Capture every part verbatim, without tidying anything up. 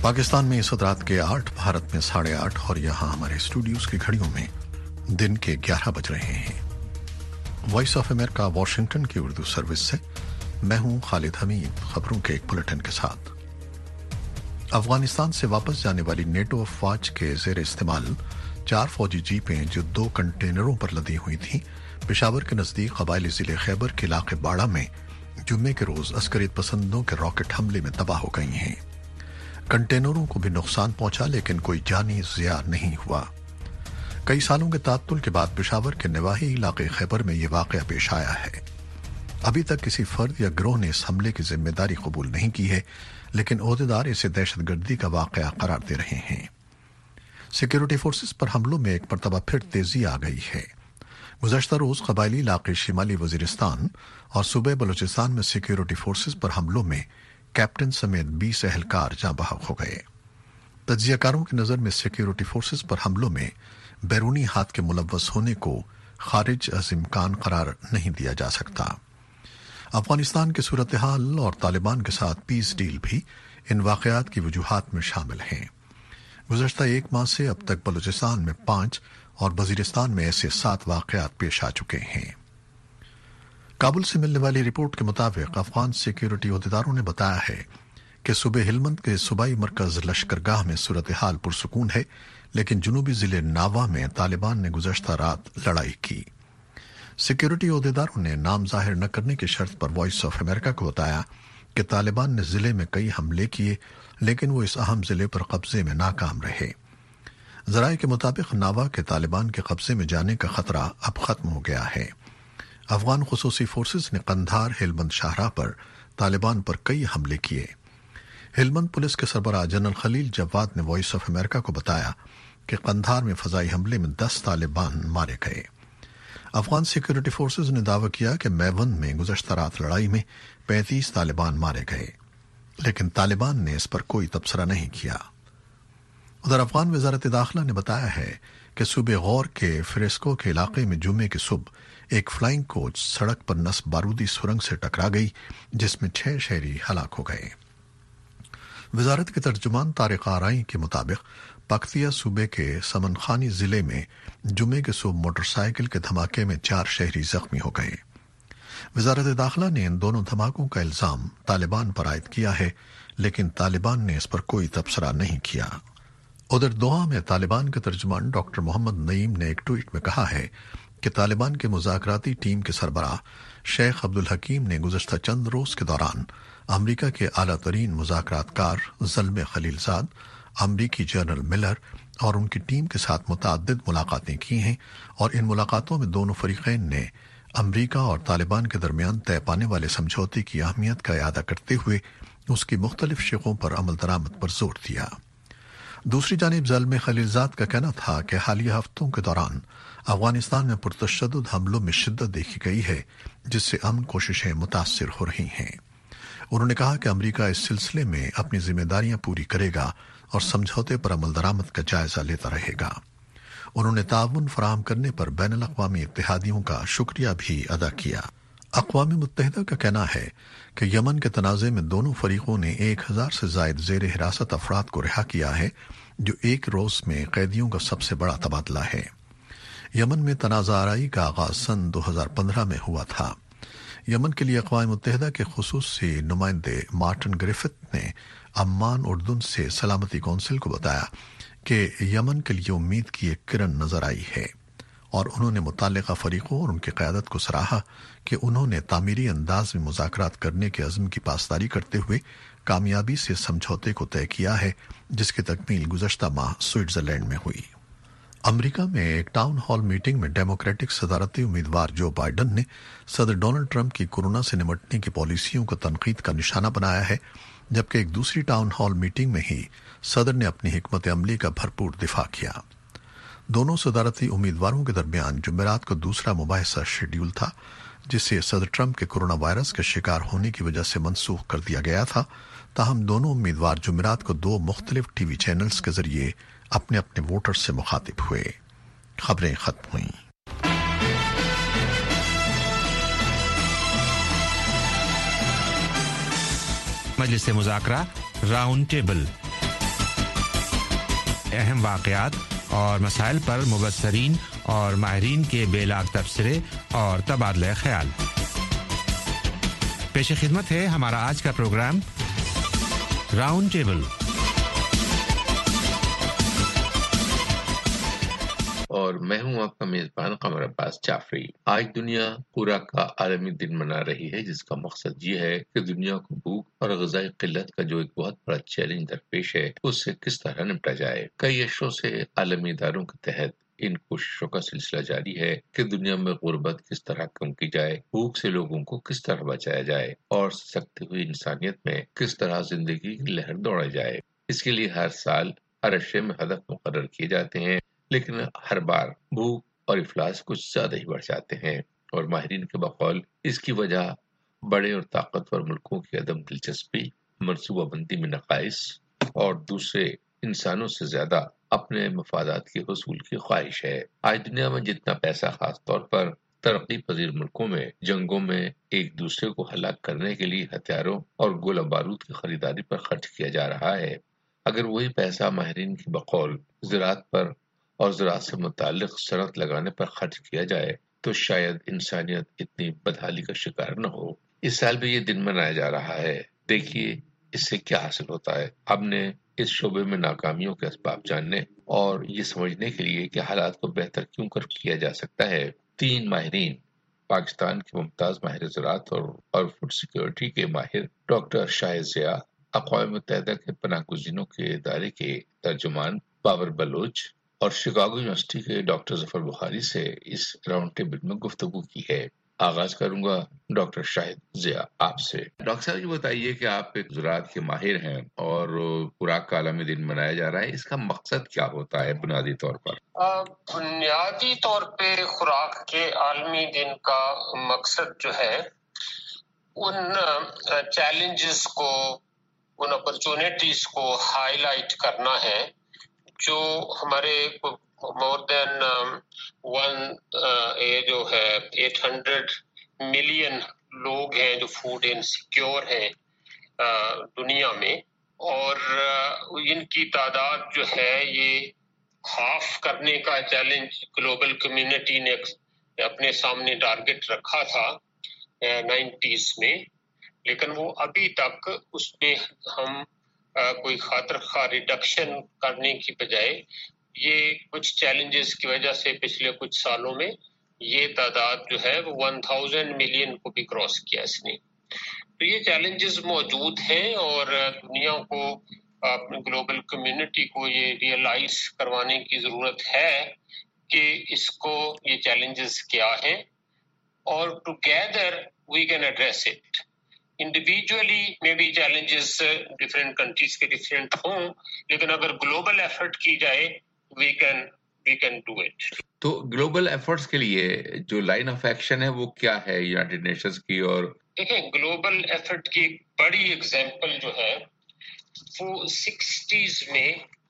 पाकिस्तान में इस वक्त रात के आठ, भारत में साढ़े आठ और यहाँ हमारे स्टूडियोज की घड़ियों में दिन के ग्यारह बज रहे हैं। वॉइस ऑफ अमेरिका वॉशिंगटन की उर्दू सर्विस से मैं हूं खालिद हमीद, खबरों के एक बुलेटिन के साथ। अफगानिस्तान से वापस जाने वाली नेटो अफवाज के जेर इस्तेमाल चार फौजी जीपें जो दो कंटेनरों पर लदी हुई थीं, पेशावर के नजदीक कबायली जिले खैबर के इलाके बाड़ा में जुम्मे के रोज अस्करियत पसंदों के रॉकेट हमले में तबाह हो गई हैं। कंटेनरों को भी नुकसान पहुंचा, लेकिन कोई जानी जिया नहीं हुआ। कई सालों के तात्तुल के बाद पेशावर के नवाही इलाके खैबर में यह वाकया पेश आया है। अभी तक किसी फर्द या गिरोह ने इस हमले की जिम्मेदारी कबूल नहीं की है, लेकिन ओहदेदार इसे दहशतगर्दी का वाकया करार दे रहे हैं। सिक्योरिटी फोर्सेस पर हमलों में एक मरतबा फिर तेजी आ गई है। गुज़श्ता रोज कबायली इलाके शिमाली वजीरिस्तान और सूबे बलूचिस्तान में सिक्योरिटी फोर्सेस पर हमलों में कैप्टन समेत बीस एहलकार जाँ बहक हो गए। तज्जियाकारों की नज़र में सिक्योरिटी फोर्सेस पर हमलों में बैरूनी हाथ के मुलव्वस होने को खारिज अज इम्कान करार नहीं दिया जा सकता। अफगानिस्तान की सूरत हाल और तालिबान के साथ पीस डील भी इन वाकयात की वजूहात में शामिल हैं। गुज़श्ता एक माह से अब तक बलूचिस्तान में पांच और वजीरिस्तान में ऐसे सात वाकयात पेश आ चुके हैं। काबुल से मिलने वाली रिपोर्ट के मुताबिक अफगान सिक्योरिटी अहदेदारों ने बताया है कि सूबे हिलमंद के सूबाई मरकज लश्करगाह में सूरत हाल पुरसुकून है, लेकिन जुनूबी जिले नावा में तालिबान ने गुज़श्ता रात लड़ाई की। सिक्योरिटी अहदेदारों ने नाम जाहिर न करने की शर्त पर वॉइस ऑफ अमेरिका को बताया कि तालिबान ने जिले में कई हमले किए, लेकिन वो इस अहम जिले पर कब्जे में नाकाम रहे। जराये के मुताबिक नावा के तालिबान के कब्जे में जाने का खतरा अब खत्म हो गया है। अफगान खुसूसी फोर्सेस ने कंधार हेलमंद शाहराह पर तालिबान पर कई हमले किए। हेलमंद पुलिस के सरबराह जनरल खलील जवाद ने वॉइस ऑफ अमेरिका को बताया कि कंधार में फजाई हमले में दस तालिबान मारे गए। अफगान सिक्योरिटी फोर्सेस ने दावा किया कि मेवंद में गुज़श्ता रात लड़ाई में पैंतीस तालिबान मारे गए, लेकिन तालिबान ने इस पर कोई तबसरा नहीं किया। उधर अफगान वजारत दाखिला ने बताया है कि सूबे गौर के फ्रेस्को के इलाके में जुम्मे की सुबह एक फ्लाइंग कोच सड़क पर नस्ब बारूदी सुरंग से टकरा गई, जिसमें छह शहरी हलाक हो गए। वजारत के तर्जुमान तारिक आराई के मुताबिक पख्तिया सूबे के समन खानी जिले में जुम्मे के सुबह मोटरसाइकिल के धमाके में चार शहरी जख्मी हो गए। वजारत दाखिला ने इन दोनों धमाकों का इल्जाम तालिबान पर आयद किया है, लेकिन तालिबान ने इस पर कोई तबसरा नहीं किया। उधर दोहा में तालिबान के तर्जुमान डॉक्टर मोहम्मद नईम ने एक ट्वीट में कहा है कि तालिबान के मुज़ाकराती टीम के सरबराह शेख अब्दुल हकीम ने गुज़श्ता चंद रोज के दौरान अमरीका के आला तरीन मुज़ाकरातकार ज़ल्मे खलीलज़ाद, अमरीकी जनरल मिलर और उनकी टीम के साथ मुतअद्दिद मुलाकातें की हैं, और इन मुलाकातों में दोनों फरीक़ैन ने अमरीका और तालिबान के दरमियान तय पाने वाले समझौते की अहमियत का इयादा करते हुए उसकी मुख्तलिफ शिकों पर अमल दरामद पर जोर दिया। दूसरी जानिब ज़ल्मे खलीलज़ाद का कहना था कि हालिया हफ्तों के दौरान अफगानिस्तान में पुरतशद्दुद हमलों में शिद्दत देखी गई है, जिससे अमन कोशिशें मुतासिर हो रही हैं। उन्होंने कहा कि अमरीका इस सिलसिले में अपनी जिम्मेदारियां पूरी करेगा और समझौते पर अमल दरामद का जायजा लेता रहेगा। उन्होंने ताउन फराहम करने पर बैनुल अक़वामी इत्तेहादियों का शुक्रिया भी अदा किया। अक़वाम मुत्तहिदा का कहना है कि यमन के तनाज़े में दोनों फरीकों ने एक हजार से जायद ज़ेर हिरासत अफराद को रिहा किया है, जो एक रोज में कैदियों का सबसे बड़ा तबादला है। यमन में तनाज़ा आराई का आगाज सन दो हजार पंद्रह में हुआ था। यमन के लिए अक़वाम मुत्तहिदा के खुसूसी नुमाइंदे मार्टिन ग्रिफिथ ने अम्मान उर्दुन से सलामती कौंसिल को बताया कि यमन के लिए उम्मीद की एक किरण नजर आई है, और उन्होंने मुताल्लिका फरीकों और उनकी क़यादत को सराहा कि उन्होंने तामीरी अंदाज में मुज़ाकरात करने के अज़्म की पासदारी करते हुए कामयाबी से समझौते को तय किया है, जिसकी तकमील गुज़श्ता माह स्विट्जरलैंड में हुई। अमरीका में एक टाउन हॉल मीटिंग में डेमोक्रेटिक सदारती उम्मीदवार जो बाइडन ने सदर डोनाल्ड ट्रंप की कोरोना से निपटने की पॉलिसियों को तनकीद का निशाना बनाया है, जबकि एक दूसरी टाउन हॉल मीटिंग में ही सदर ने अपनी हिकमत अमली का भरपूर दिफा किया। दोनों सदारती उम्मीदवारों के दरमियान जुमेरात को दूसरा मुबाहिसा शेड्यूल था, जिसे सदर ट्रंप के कोरोना वायरस के शिकार होने की वजह से मनसूख कर दिया गया था। ताहम दोनों उम्मीदवार जुमेरात को दो मुख्तलिफ टीवी चैनल्स के जरिए अपने अपने वोटर से मुखातिब हुए। खबरें खत्म हुईं। मजलिस मुज़ाकरा राउंड टेबल। اہم واقعات اور مسائل پر مبصرین اور ماہرین کے بے لاگ تبصرے اور تبادلہ خیال. پیش خدمت ہے ہمارا آج کا پروگرام راؤنڈ ٹیبل. اور میں ہوں آپ کا میزبان قمر عباس جعفری. آج دنیا پورا کا عالمی دن منا رہی ہے، جس کا مقصد یہ ہے کہ دنیا کو بھوک اور غذائی قلت کا جو ایک بہت بڑا چیلنج درپیش ہے اس سے کس طرح نمٹا جائے. کئی اشروں سے عالمی اداروں کے تحت ان کوششوں کا سلسلہ جاری ہے کہ دنیا میں غربت کس طرح کم کی جائے، بھوک سے لوگوں کو کس طرح بچایا جائے اور سکتی ہوئی انسانیت میں کس طرح زندگی کی لہر دوڑا جائے. اس کے لیے ہر سال ہر عرصے میں ہدف مقرر کیے جاتے ہیں، لیکن ہر بار بھوک اور افلاس کچھ زیادہ ہی بڑھ جاتے ہیں. اور ماہرین کے بقول اس کی وجہ بڑے اور طاقتور ملکوں کی عدم دلچسپی، منصوبہ بندی میں نقائص اور دوسرے انسانوں سے زیادہ اپنے مفادات کے حصول کی خواہش ہے. آج دنیا میں جتنا پیسہ خاص طور پر ترقی پذیر ملکوں میں جنگوں میں ایک دوسرے کو ہلاک کرنے کے لیے ہتھیاروں اور گولہ بارود کی خریداری پر خرچ کیا جا رہا ہے، اگر وہی پیسہ ماہرین کی بقول زراعت پر اور زراعت سے متعلق صنعت لگانے پر خرچ کیا جائے تو شاید انسانیت اتنی بدحالی کا شکار نہ ہو. اس سال بھی یہ دن منایا جا رہا ہے. دیکھیے اس سے کیا حاصل ہوتا ہے. ہم نے اس شعبے میں ناکامیوں کے اسباب جاننے اور یہ سمجھنے کے لیے کہ حالات کو بہتر کیوں کر کیا جا سکتا ہے، تین ماہرین، پاکستان کے ممتاز ماہر زراعت اور اور فوڈ سیکیورٹی کے ماہر ڈاکٹر شاہد ضیاء، اقوام متحدہ کے پناہ گزینوں کے ادارے کے ترجمان بابر بلوچ اور شکاگو یونیورسٹی کے ڈاکٹر ظفر بخاری سے اس راؤنڈ ٹیبل میں گفتگو کی ہے. آغاز کروں گا ڈاکٹر شاہد ضیاء آپ سے. ڈاکٹر صاحب یہ بتائیے کہ آپ ایک زراعت کے ماہر ہیں اور خوراک کا عالمی دن منایا جا رہا ہے، اس کا مقصد کیا ہوتا ہے بنیادی طور پر؟ بنیادی طور پہ خوراک کے عالمی دن کا مقصد جو ہے ان چیلنجز کو، ان اپرچونٹیز کو ہائی لائٹ کرنا ہے جو ہمارے مور دین ون یہ جو ہے ایٹ ہنڈریڈ ملین لوگ ہیں جو فوڈ انسیکیور ہیں دنیا میں، اور ان کی تعداد جو ہے یہ ہاف کرنے کا چیلنج گلوبل کمیونٹی نے اپنے سامنے ٹارگٹ رکھا تھا نائنٹیز میں، لیکن وہ ابھی تک اس میں ہم کوئی خاطر خواہ ریڈکشن کرنے کی بجائے یہ کچھ چیلنجز کی وجہ سے پچھلے کچھ سالوں میں یہ تعداد جو ہے وہ ون تھاؤزینڈ ملین کو بھی کراس کیا اس نے. تو یہ چیلنجز موجود ہیں اور دنیا کو، گلوبل کمیونٹی کو یہ ریئلائز کروانے کی ضرورت ہے کہ اس کو یہ چیلنجز کیا ہیں اور together we can address it. Individually میں بھی چیلنجز ڈفرینٹ کنٹریز کے ڈفرینٹ ہوں، لیکن اگر گلوبل ایفرٹ کی جائے we can we can do it. تو گلوبل ایفرٹس کے لیے جو لائن آف ایکشن ہے وہ کیا ہے یونائیٹڈ نیشنز کی؟ اور دیکھیں گلوبل ایفرٹ کی بڑی ایگزامپل جو ہے وہ سکسٹیز میں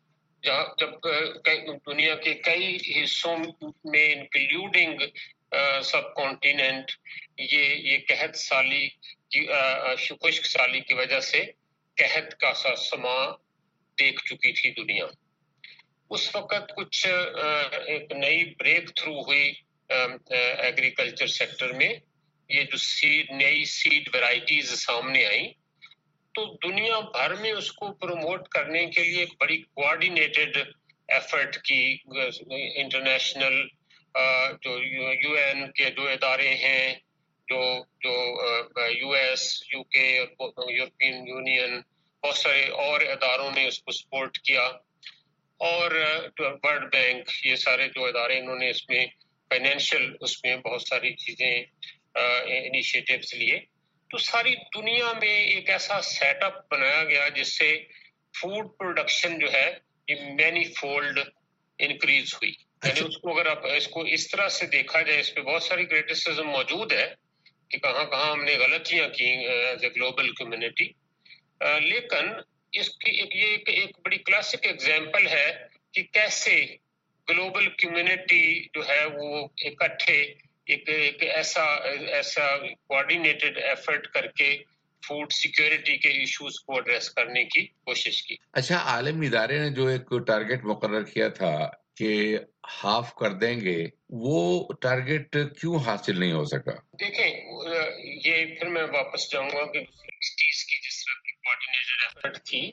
جب دنیا کے کئی حصوں میں انکلوڈنگ سب کانٹیننٹ یہ یہ قحط سالی کی خشک سالی کی وجہ سے قحط کا سا سما دیکھ چکی تھی دنیا. اس وقت کچھ ایک نئی بریک تھرو ہوئی ایگریکلچر سیکٹر میں، یہ جو سیڈ نئی سیڈ ویرائٹیز سامنے آئیں تو دنیا بھر میں اس کو پروموٹ کرنے کے لیے ایک بڑی کوآرڈینیٹڈ ایفرٹ کی. انٹرنیشنل جو یو این کے جو ادارے ہیں، جو جو U S, U K, European Union, بہت سارے اور اداروں نے اس کو سپورٹ کیا، اور ورلڈ بینک، یہ سارے جو ادارے انہوں نے اس میں فائنینشیل اس میں بہت ساری چیزیں انیشیٹوز لیے. تو ساری دنیا میں ایک ایسا سیٹ اپ بنایا گیا جس سے فوڈ پروڈکشن جو ہے یہ مینی فولڈ انکریز ہوئی. یعنی اس کو اگر آپ اس کو اس طرح سے دیکھا جائے، اس پہ بہت ساری کریٹیسزم موجود ہے کہ کہاں کہاں ہم نے غلطیاں کی ایز اے گلوبل کمیونٹی، لیکن اس کی ایک یہ ایک, ایک بڑی کلاسک ایگزامپل ہے کہ کیسے گلوبل کمیونٹی جو ہے وہ اکٹھے ایک ایک ایسا ایسا کوآرڈینیٹڈ ایفرٹ کر کے فوڈ سیکیورٹی کے ایشوز کو ایڈریس کرنے کی کوشش کی. اچھا، عالمی ادارے نے جو ایک ٹارگٹ مقرر کیا تھا کہ ہاف کر دیں گے، وہ ٹارگٹ کیوں حاصل نہیں ہو سکا؟ دیکھیں، یہ پھر میں واپس جاؤں گا کہ سکسٹیز کی جس طرح کی کوآرڈینیٹڈ ایفرٹ تھی،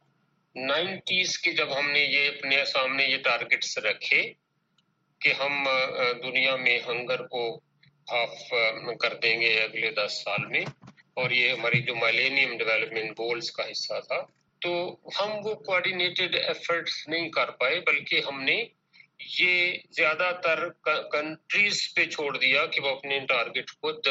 نائنٹیز کے جب ہم نے یہ اپنے سامنے یہ ٹارگٹس رکھے کہ ہم دنیا میں ہنگر کو ہاف کر دیں گے اگلے دس سال میں، اور یہ ہماری جو مائلینیم ڈیولپمنٹ گولز کا حصہ تھا، تو ہم وہ کوآرڈینیٹڈ ایفرٹس نہیں کر پائے، بلکہ ہم نے یہ زیادہ تر کنٹریز پہ چھوڑ دیا کہ وہ اپنے ٹارگٹ خود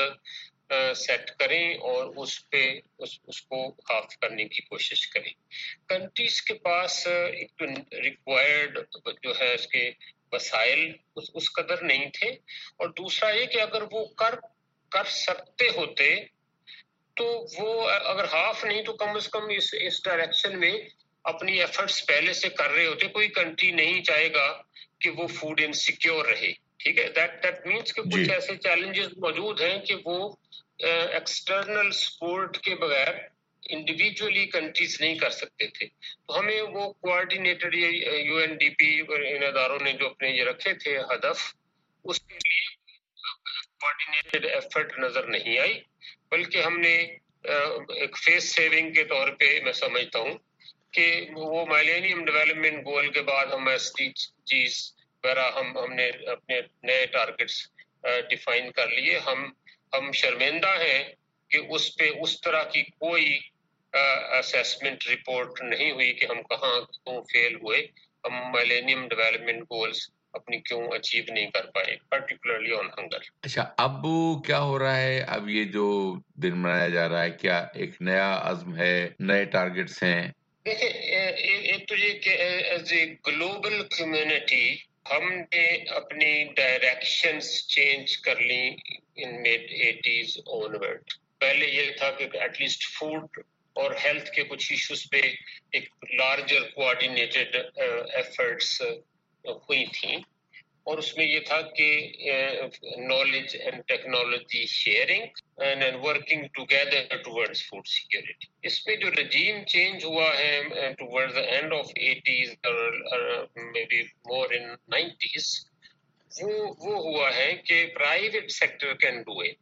سیٹ کریں اور اس پہ اس, اس کو ہاف کرنے کی کوشش کریں. کنٹریز کے پاس ایک تو ریکوائرڈ جو ہے اس کے وسائل اس, اس قدر نہیں تھے، اور دوسرا یہ کہ اگر وہ کر کر سکتے ہوتے تو وہ اگر ہاف نہیں تو کم از کم اس اس ڈائریکشن میں اپنی ایفرٹس پہلے سے کر رہے ہوتے. کوئی کنٹری نہیں چاہے گا کہ وہ فوڈ انسیکیور رہے، ٹھیک ہے. دیٹ دیٹ مینس کہ کچھ ایسے چیلنجز موجود ہیں کہ وہ ایکسٹرنل سپورٹ کے بغیر انڈیویجولی کنٹریز نہیں کر سکتے تھے. تو ہمیں وہ coordinated U N D P ان اداروں نے جو اپنے یہ رکھے تھے ہدف، اس کے لیے کوآرڈینیٹڈ ایفرٹ نظر نہیں آئی، بلکہ ہم نے ایک فیس سیونگ کے طور پہ میں سمجھتا ہوں کہ وہ مائلینیم ڈیولپمنٹ گول کے بعد ہم ایس ڈی جیز وغیرہ ہم ہم نے اپنے نئے ٹارگٹس ڈیفائن کر لیے. ہم ہم شرمندہ ہیں کہ اس پہ اس طرح کی کوئی اسیسمنٹ رپورٹ نہیں ہوئی کہ ہم کہاں کیوں فیل ہوئے، ہم مائلینیم ڈیولپمنٹ گولز اپنی کیوں اچیو نہیں کر پائے، پرٹیکولرلی آن ہنگر. اچھا، اب کیا ہو رہا ہے؟ اب یہ جو دن منایا جا رہا ہے، کیا ایک نیا عزم ہے، نئے ٹارگٹس ہیں؟ دیکھیں، ایک تو یہ کہ ایز اے گلوبل کمیونٹی ہم نے اپنی ڈائریکشنز چینج کر لی ان میڈ ایٹیز اونورڈ. پہلے یہ تھا کہ ایٹ لیسٹ فوڈ اور ہیلتھ کے کچھ ایشوز پہ ایک لارجر کوآرڈینیٹڈ ایفرٹس ہوئی تھیں، اور اس میں یہ تھا کہ knowledge and technology sharing and working together towards food security. اس میں جو رجیم چینج ہوا ہے towards the end of eighties maybe more in nineties, وہ وہ ہوا ہے کہ private sector can do it.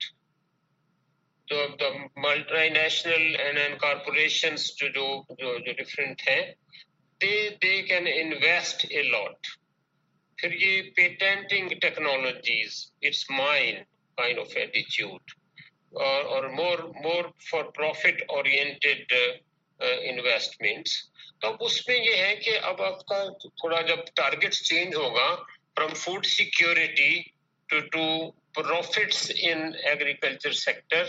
تو the multinational and corporations جو جو جو ڈفرینٹ ہیں، دے they can invest a lot. پھر یہ patenting technologies, it's mine kind of ایٹیچیوڈ، اور more more for profit oriented investments. تو اب اس میں یہ ہے کہ اب آپ کا تھوڑا جب ٹارگیٹس چینج ہوگا from food security to to profits in agriculture sector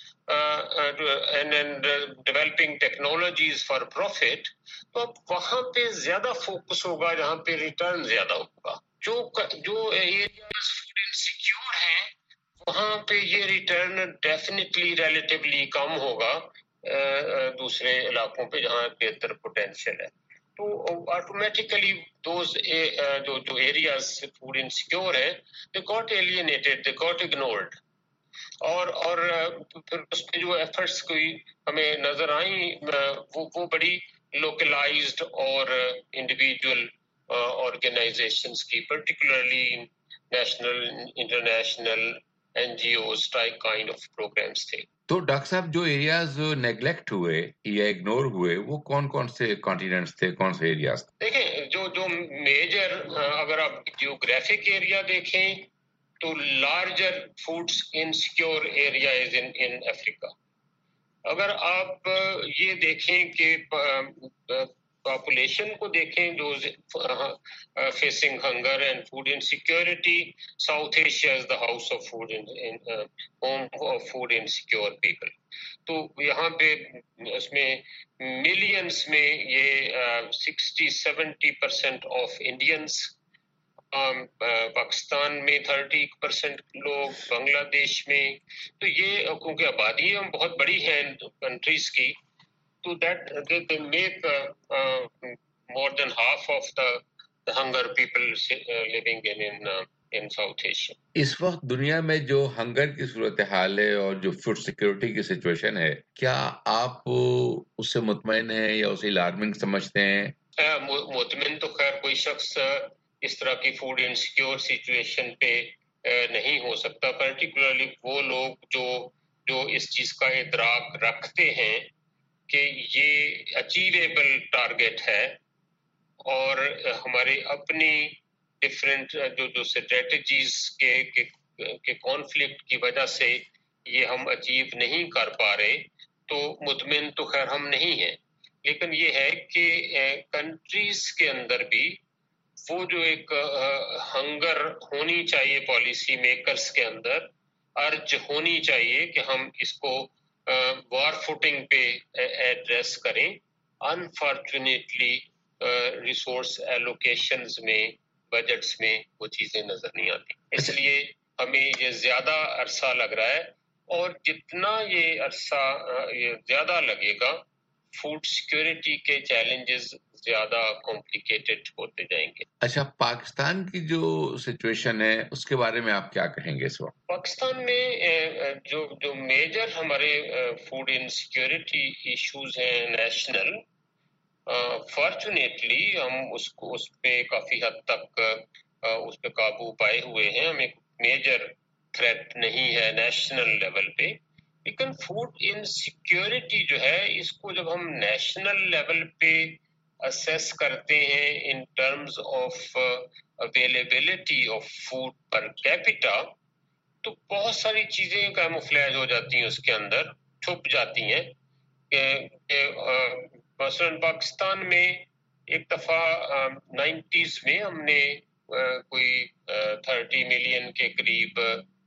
and developing technologies for profit, تو اب وہاں پہ زیادہ فوکس ہوگا جہاں پہ ریٹرن زیادہ ہوگا. جو جو ایریاز فوڈ انسیکیور ہیں وہاں پہ یہ ریٹرن ڈیفینیٹلی ریلیٹیولی کم ہوگا دوسرے علاقوں پہ جہاں بہتر پوٹینشیل ہے. تو آٹومیٹیکلی دوز جو جو ایریاز فوڈ انسیکیور ہیں they got alienated, they got ignored. اور اور پھر اس میں جو ایفرٹس کوئی ہمیں نظر آئیں وہ وہ بڑی لوکلائزڈ اور انڈیویجول آرگنائزیشنس کی، particularly national international N G Os type kind of programmes تھے. تو ڈاکٹر صاحب، جو ایریاز نیگلیکٹ ہوئے یا اگنور ہوئے وہ کون کون سے کانٹیننٹس تھے، کون سے ایریاز؟ دیکھیں، جو جو میجر اگر آپ جیوگرافک ایریا دیکھیں تو larger foods insecure area is in in Africa. اگر آپ یہ دیکھیں کہ پاپولیشن کو دیکھیں جو facing hunger and food insecurity, South Asia is the house of food home of food insecure people. تو یہاں پہ اس میں ملینس میں یہ sixty seventy percent of Indians, Pakistan میں تھرٹی پرسینٹ لوگ، بنگلہ دیش میں. تو یہ کیونکہ آبادی بہت بڑی ہے کنٹریز کی، تو that they make uh, uh, more than half of the, the hunger people uh, living in in, uh, in South Asia. اس وقت دنیا میں جو ہنگر کی صورتحال ہے اور جو فوڈ سیکیورٹی کی سچویشن ہے، کیا آپ اس سے مطمئن ہیں یا اسے الارمنگ سمجھتے ہیں؟ مطمئن تو خیر کوئی شخص اس طرح کی فوڈ انسیکیور سچویشن پہ نہیں ہو سکتا، پرٹیکولرلی وہ لوگ جو جو اس چیز کا ادراک رکھتے ہیں کہ یہ اچیویبل ٹارگٹ ہے اور ہمارے اپنی ڈفرینٹ جو جو اسٹریٹجیز کے کے کانفلکٹ کی وجہ سے یہ ہم اچیو نہیں کر پا رہے، تو مطمئن تو خیر ہم نہیں ہیں. لیکن یہ ہے کہ کنٹریز کے اندر بھی وہ جو ایک ہنگر ہونی چاہیے پالیسی میکرز کے اندر، ارج ہونی چاہیے کہ ہم اس کو وار فوٹنگ پہ ایڈریس کریں. انفارچونیٹلی ریسورس ایلوکیشنز میں، بجٹس میں وہ چیزیں نظر نہیں آتی، اس لیے ہمیں یہ زیادہ عرصہ لگ رہا ہے، اور جتنا یہ عرصہ یہ زیادہ لگے گا فوڈ سیکیورٹی کے چیلنجز زیادہ کمپلیکیٹڈ ہوتے جائیں گے. اچھا، پاکستان کی جو سچویشن ہے اس کے بارے میں آپ کیا کہیں گے اس وقت؟ پاکستان میں جو جو میجر ہمارے فوڈ انسیکیورٹی ایشوز ہیں نیشنل، فارچونیٹلی ہم اس کو اس پہ کافی حد تک اس پہ قابو پائے ہوئے ہیں. ہمیں میجر تھریٹ نہیں ہے نیشنل لیول پہ. لیکن فوڈ انسیکیورٹی جو ہے اس کو جب ہم نیشنل لیول پہ اسیس کرتے ہیں in terms of availability of food per capita, تو بہت ساری چیزیں کیموفلیج ہو جاتی ہیں، اس کے اندر چھپ جاتی ہیں. مثلاً پاکستان میں ایک دفعہ نائنٹیز میں ہم نے کوئی تھرٹی ملین کے قریب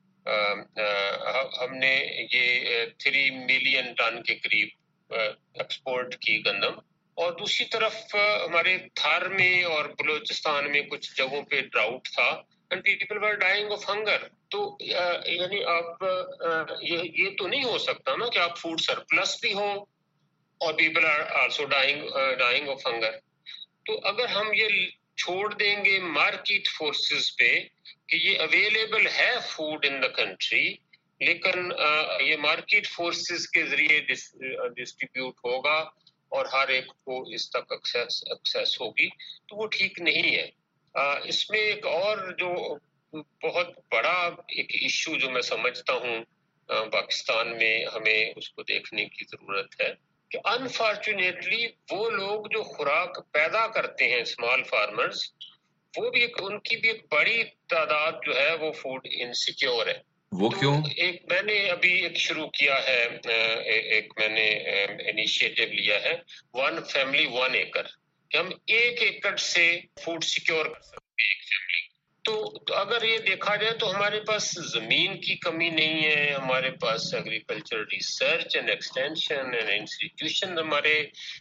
ہم نے یہ تھری ملین ٹن کے قریب ایکسپورٹ کی گندم، اور دوسری طرف ہمارے تھار میں اور بلوچستان میں کچھ جگہوں پہ ڈراؤٹ تھا and people were dying of hunger. تو یعنی آپ یہ تو نہیں ہو سکتا نا کہ آپ فوڈ سرپلس بھی ہو اور people are also dying dying of hunger. تو اگر ہم یہ چھوڑ دیں گے مارکیٹ فورسز پہ کہ یہ اویلیبل ہے فوڈ ان دا کنٹری، لیکن یہ مارکیٹ فورسز کے ذریعے ڈسٹریبیوٹ ہوگا اور ہر ایک کو اس تک ایکسیس ہوگی، تو وہ ٹھیک نہیں ہے. اس میں ایک اور جو بہت بڑا ایک ایشو جو میں سمجھتا ہوں پاکستان میں ہمیں اس کو دیکھنے کی ضرورت ہے کہ انفارچونیٹلی وہ لوگ جو خوراک پیدا کرتے ہیں اسمال فارمرز، وہ بھی ایک ان کی بھی ایک بڑی تعداد جو ہے وہ فوڈ انسیکیور ہے. وہ کیوں؟ ایک میں نے ابھی ایک شروع کیا ہے، ایک میں نے انیشیٹو لیا ہے ون فیملی ون ایکر، کہ ہم ایک ایکڑ سے فوڈ سیکیور کر سکتے ہیں ایک فیملی. تو اگر یہ دیکھا جائے تو ہمارے پاس زمین کی کمی نہیں ہے، ہمارے پاس agriculture research and extension and institution ہمارے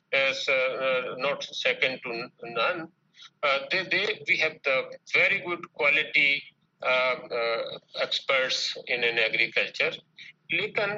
not second to none. We have the very good quality experts in agriculture, لیکن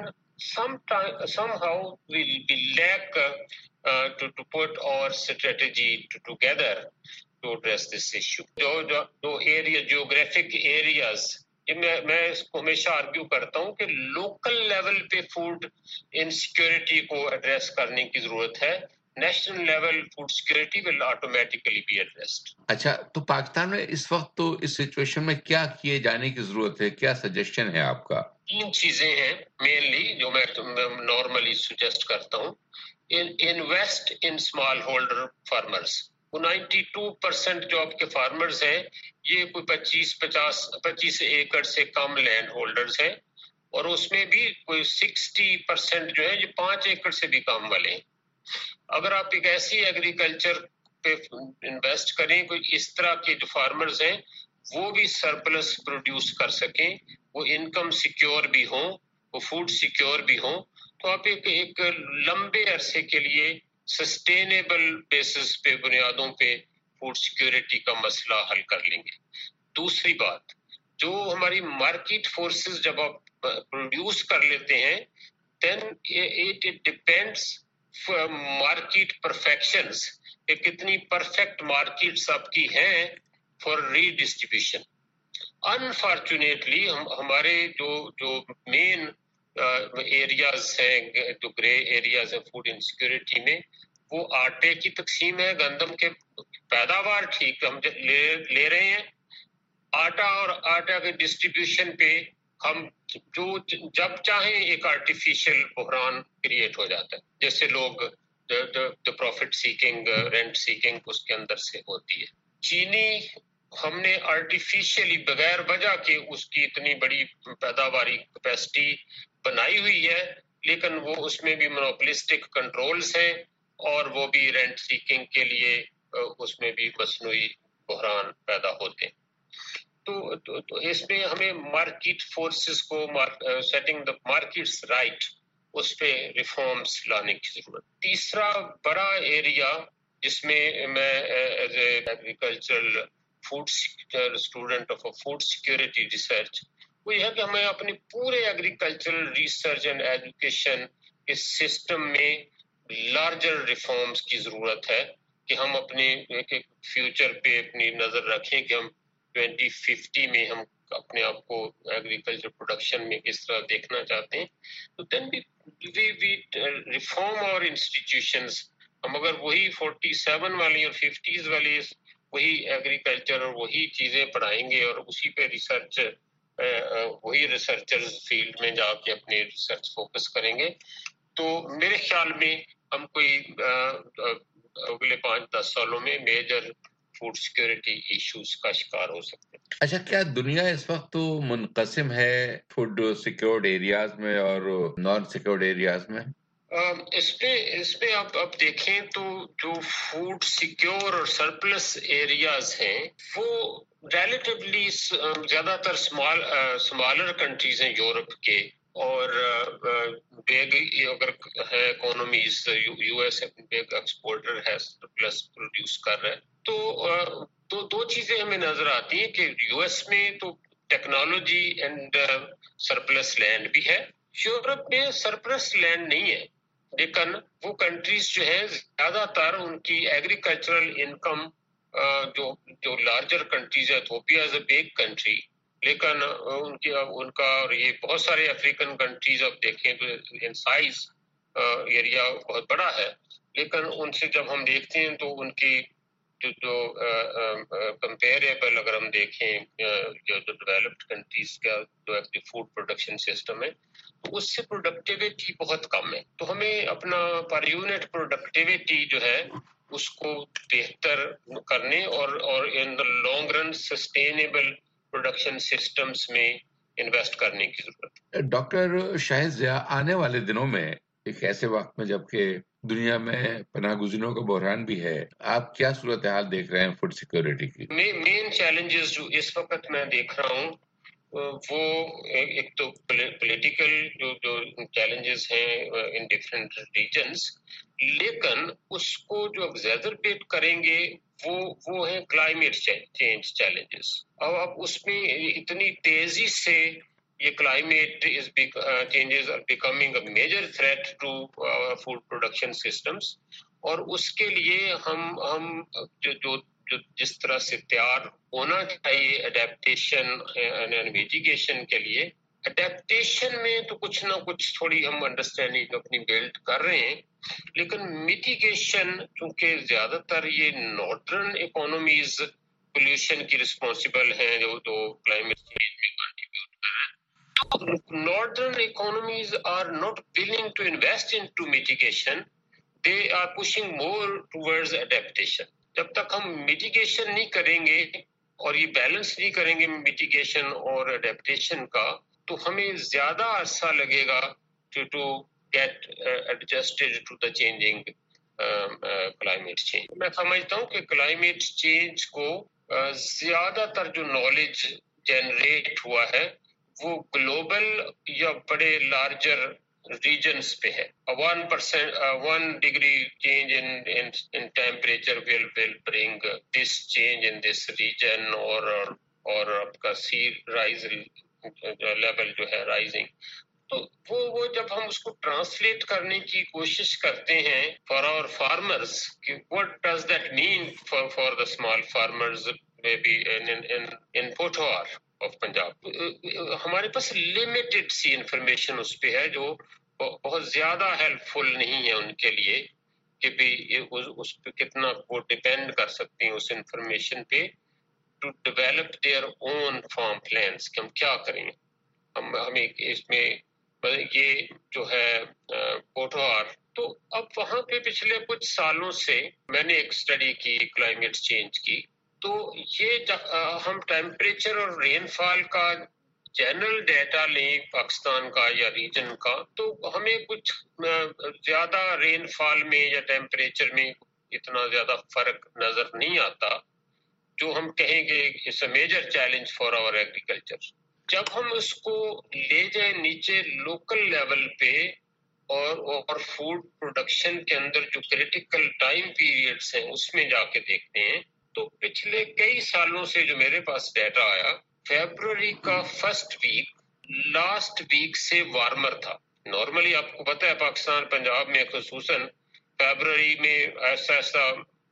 somehow we lack Uh, to, to put our strategy to, together to address this issue. جو جو area geographic areas, میں میں اس کو ہمیشہ argue کرتا ہوں کہ لوکل لیول پہ فوڈ انسیکیورٹی کو ایڈریس کرنے کی ضرورت ہے. National level food security will automatically be addressed. اچھا، تو پاکستان میں اس وقت تو اس سچویشن میں کیا کیے جانے کی ضرورت ہے؟ کیا سجیشن ہے آپ کا؟ تین چیزیں ہیں مینلی جو میں نارملی سجیسٹ کرتا ہوں. Invest in small holder farmers. Ninety two percent جو آپ کے فارمرز ہیں یہ کوئی پچیس پچاس پچیس ایکڑ سے کم لینڈ ہولڈرز ہیں، اور اس میں بھی کوئی سکسٹی پرسینٹ جو ہے یہ پانچ ایکڑ سے بھی کم والے ہیں. اگر آپ ایک ایسی ایگریکلچر پہ انویسٹ کریں، کوئی اس طرح کے جو فارمرز ہیں وہ بھی سرپلس پروڈیوس کر سکیں، وہ انکم سیکیور بھی ہوں، وہ فوڈ سیکیور بھی ہوں، تو آپ ایک ایک لمبے عرصے کے لیے سسٹینیبل بیسس پہ بنیادوں پہ فوڈ سیکیورٹی کا مسئلہ حل کر لیں گے. دوسری بات، جو ہماری مارکیٹ فورسز جب آپ پروڈیوس کر لیتے ہیں then it depends market perfections, کہ کتنی پرفیکٹ مارکیٹس آپ کی ہیں فار ری ڈسٹریبیوشن. انفارچونیٹلی ہم ہمارے جو جو مین ایریاز ہیں جو گرے ایریاز ہیں فوڈ انسیکیورٹی میں، وہ آٹے کی تقسیم ہے. گندم کے پیداوار ٹھیک ہم لے لے رہے ہیں، آٹا اور آٹا کے ڈسٹریبیوشن پہ ہم جو جب چاہیں ایک آرٹیفیشل بحران کریٹ ہو جاتا ہے، جیسے لوگ پروفٹ سیکنگ، رینٹ سیکنگ اس کے اندر سے ہوتی ہے. چینی ہم نے آرٹیفیشلی بغیر وجہ کے اس کی اتنی بڑی پیداواری کیپیسٹی بنائی ہوئی ہے، لیکن وہ اس میں بھی مونوپولسٹک کنٹرولز ہیں اور وہ بھی رینٹ سیکنگ کے لیے اس میں بھی مصنوعی بحران پیدا ہوتے ہیں. تو, تو, تو اس میں ہمیں مارکیٹ فورسز کو سیٹنگ دا مارکیٹس رائٹ، اس پہ ریفارمز لانے کی ضرورت. تیسرا بڑا ایریا جس میں میں as a agricultural food student of food security research, وہ یہ ہے کہ ہمیں اپنے پورے ایگریکلچرل ریسرچ اینڈ ایجوکیشن کے سسٹم میں لارجر ریفارمز کی ضرورت ہے کہ ہم اپنے فیوچر پہ اپنی نظر رکھیں کہ ہم ٹوینٹی ففٹی میں ہم اپنے آپ کو ایگریکلچر پروڈکشن میں کس طرح دیکھنا چاہتے ہیں. تو دین وی وی ریفارم اور انسٹیٹیوشنز. ہم اگر وہی فورٹی سیون والی اور ففٹیز والی وہی ایگریکلچر اور وہی چیزیں پڑھائیں گے اور اسی پہ ریسرچ وہی ریسرچرز فیلڈ میں جا کے اپنے ریسرچ فوکس کریں گے، تو میرے خیال میں ہم کوئی اگلے پانچ دس سالوں میں میجر فوڈ سیکورٹی ایشوز کا شکار ہو سکتے ہیں. اچھا، کیا دنیا اس وقت تو منقسم ہے فوڈ سیکورڈ ایریاز میں اور نان سیکورڈ ایریاز میں؟ اس پہ اس پہ آپ اب دیکھیں تو جو فوڈ سیکیور اور سرپلس ایریاز ہیں وہ ریلیٹیولی زیادہ تر اسمال اسمالر کنٹریز ہیں یورپ کے، اور بیگ اگر ہے economies, U S big exporter ہے، سرپلس پروڈیوس کر رہا ہے. تو دو دو چیزیں ہمیں نظر آتی ہیں کہ یو ایس میں تو ٹیکنالوجی اینڈ سرپلس لینڈ بھی ہے، یورپ میں سرپلس لینڈ نہیں ہے، لیکن وہ کنٹریز جو ہیں زیادہ تر ان کی ایگریکلچرل انکم جو جو لارجر کنٹریز ہے، Ethiopia is a big country, لیکن ان کی ان کا اور یہ بہت سارے افریقن کنٹریز اب دیکھیں تو ان سائز ایریا بہت بڑا ہے، لیکن ان سے جب ہم دیکھتے ہیں تو ان کی جو جو کمپیریبل اگر ہم دیکھیں جو ڈیولپڈ کنٹریز کا جو فوڈ پروڈکشن سسٹم ہے تو اس سے پروڈکٹیوٹی بہت کم ہے. تو ہمیں اپنا پر یونٹ پروڈکٹیوٹی جو ہے اس کو بہتر کرنے اور اور in the long run sustainable production systems میں انویسٹ کرنے کی ضرورت ہے. ڈاکٹر شاہد ضیاء، آنے والے دنوں میں ایک ایسے وقت میں جبکہ دنیا میں پناہ گزینوں کا بحران بھی ہے، آپ کیا صورتحال دیکھ رہے ہیں فوڈ سیکورٹی کی؟ مین چیلنجز جو اس وقت میں دیکھ رہا ہوں وہ ایک تو پولیٹیکل جو جو چیلنجز ہیں ان ڈفرینٹ ریجنز، لیکن اس کو جو ایگزیجربیٹ کریں گے وہ وہ ہے کلائمیٹ چینج چیلنجز. اب اب اس میں اتنی تیزی سے یہ climate is changes are becoming a major threat to food production systems, اور اس کے لیے ہم ہم جو جو جو جس طرح سے تیار ہونا چاہیے اڈیپٹیشن اینڈ میٹیگیشن کے لیے. اڈیپٹیشن میں تو کچھ نہ کچھ تھوڑی ہم انڈرسٹینڈنگ اپنی بلڈ کر رہے ہیں، لیکن میٹیگیشن چونکہ زیادہ تر یہ نارتھرن اکانومیز پولوشن کی رسپانسبل ہیں جو جو کلائمیٹ چینج میں کنٹریبیوٹ کر رہے ہیں. Northern economies are not willing to invest into mitigation. They are pushing more towards adaptation. جب تک ہم mitigation نہیں کریں گے اور یہ بیلنس نہیں کریں گے mitigation اور adaptation کا، تو ہمیں زیادہ عرصہ لگے گا to, to get uh, adjusted to the changing uh, uh, climate change. میں سمجھتا ہوں کہ climate change کو uh, زیادہ تر جو knowledge generate ہوا ہے وہ گلوبل یا بڑے لارجر ریجنز پہ ہے. One percent one degree change in temperature will will bring this change in this region, اور اور آپ کا سی رائز لیول جو ہے رائزنگ. تو وہ وہ جب ہم اس کو ٹرانسلیٹ کرنے کی کوشش کرتے ہیں فار آور فارمرز کہ what does that mean for for the small farmers maybe in in in Potoar or of Punjab. ہمارے پاس لمیٹڈ سی انفارمیشن اس پہ ہے جو بہت زیادہ ہیلپ فل نہیں ہے ان کے لیے کہ بھی اس پہ کتنا وہ ڈیپینڈ کر سکتے ہیں اس انفارمیشن پہ to develop their own farm plans کہ ہم کیا کریں. ہم ہمیں اس میں یہ جو ہے کوٹوار تو اب وہاں پہ پچھلے کچھ سالوں سے میں نے ایک اسٹڈی کی کلائمیٹ چینج کی تو یہ ہم ٹیمپریچر اور رین فال کا جنرل ڈیٹا لیں پاکستان کا یا ریجن کا تو ہمیں کچھ زیادہ رین فال میں یا ٹیمپریچر میں اتنا زیادہ فرق نظر نہیں آتا جو ہم کہیں گے it's a major challenge for our agriculture. جب ہم اس کو لے جائیں نیچے لوکل لیول پہ اور اور فوڈ پروڈکشن کے اندر جو کریٹیکل ٹائم پیریڈز ہیں اس میں جا کے دیکھتے ہیں تو پچھلے کئی سالوں سے جو میرے پاس ڈیٹا آیا فیبروری کا فرسٹ ویک لاسٹ ویک سے وارمر تھا. نارملی آپ کو پتہ ہے پاکستان پنجاب میں خصوصاً فیبروری میں ایسا ایسا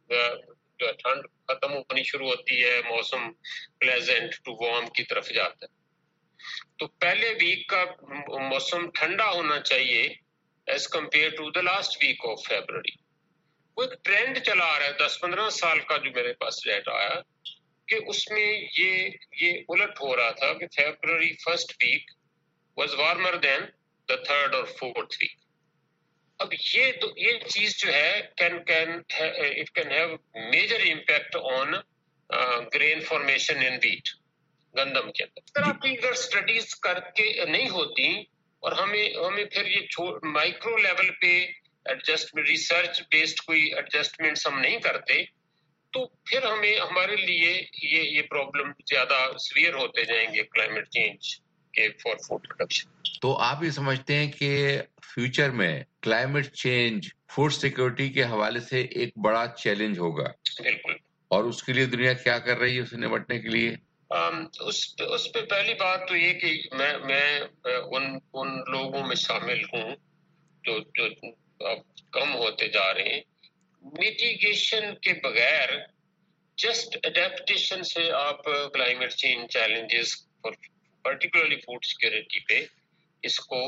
ٹھنڈ ختم ہونی شروع ہوتی ہے موسم پلیزنٹ ٹو وارم کی طرف جاتا ہے تو پہلے ویک کا موسم ٹھنڈا ہونا چاہیے as compare to the last week of February. وہ ایک ٹرینڈ چلا آ رہا ہے دس پندرہ سال کا جو میرے پاس ڈیٹا آیا کہ اس میں یہ یہ الٹ ہو رہا تھا کہ February first week was warmer than the third اور فورتھ ویک. اب یہ تو یہ چیز جو ہے can can it can have major impact on grain formation in wheat گندم کے اندر. اس طرح کی اگر اسٹڈیز کر کے نہیں ہوتی اور ہمیں ہمیں پھر یہ مائکرو لیول پہ ایڈجسٹمنٹ ریسرچ بیسڈ کوئی ایڈجسٹمنٹس ہم نہیں کرتے تو پھر ہمیں ہمارے لیے یہ یہ پرابلم زیادہ سیویئر ہوتے جائیں گے کلائمیٹ چینج کے فار فوڈ پروڈکشن. تو آپ یہ سمجھتے ہیں کہ فیوچر میں کلائمیٹ چینج فوڈ سیکورٹی کے حوالے سے ایک بڑا چیلنج ہوگا؟ بالکل. اور اس کے لیے دنیا کیا کر رہی ہے اسے نمٹنے کے لیے؟ اس پہ اس پہ پہلی بات تو یہ کہ میں میں ان ان لوگوں میں شامل ہوں جو جو اب کم ہوتے جا رہے ہیں. میٹیگیشن کے بغیر جسٹ اڈیپٹیشن سے آپ climate change challenges particularly food security پہ اس کو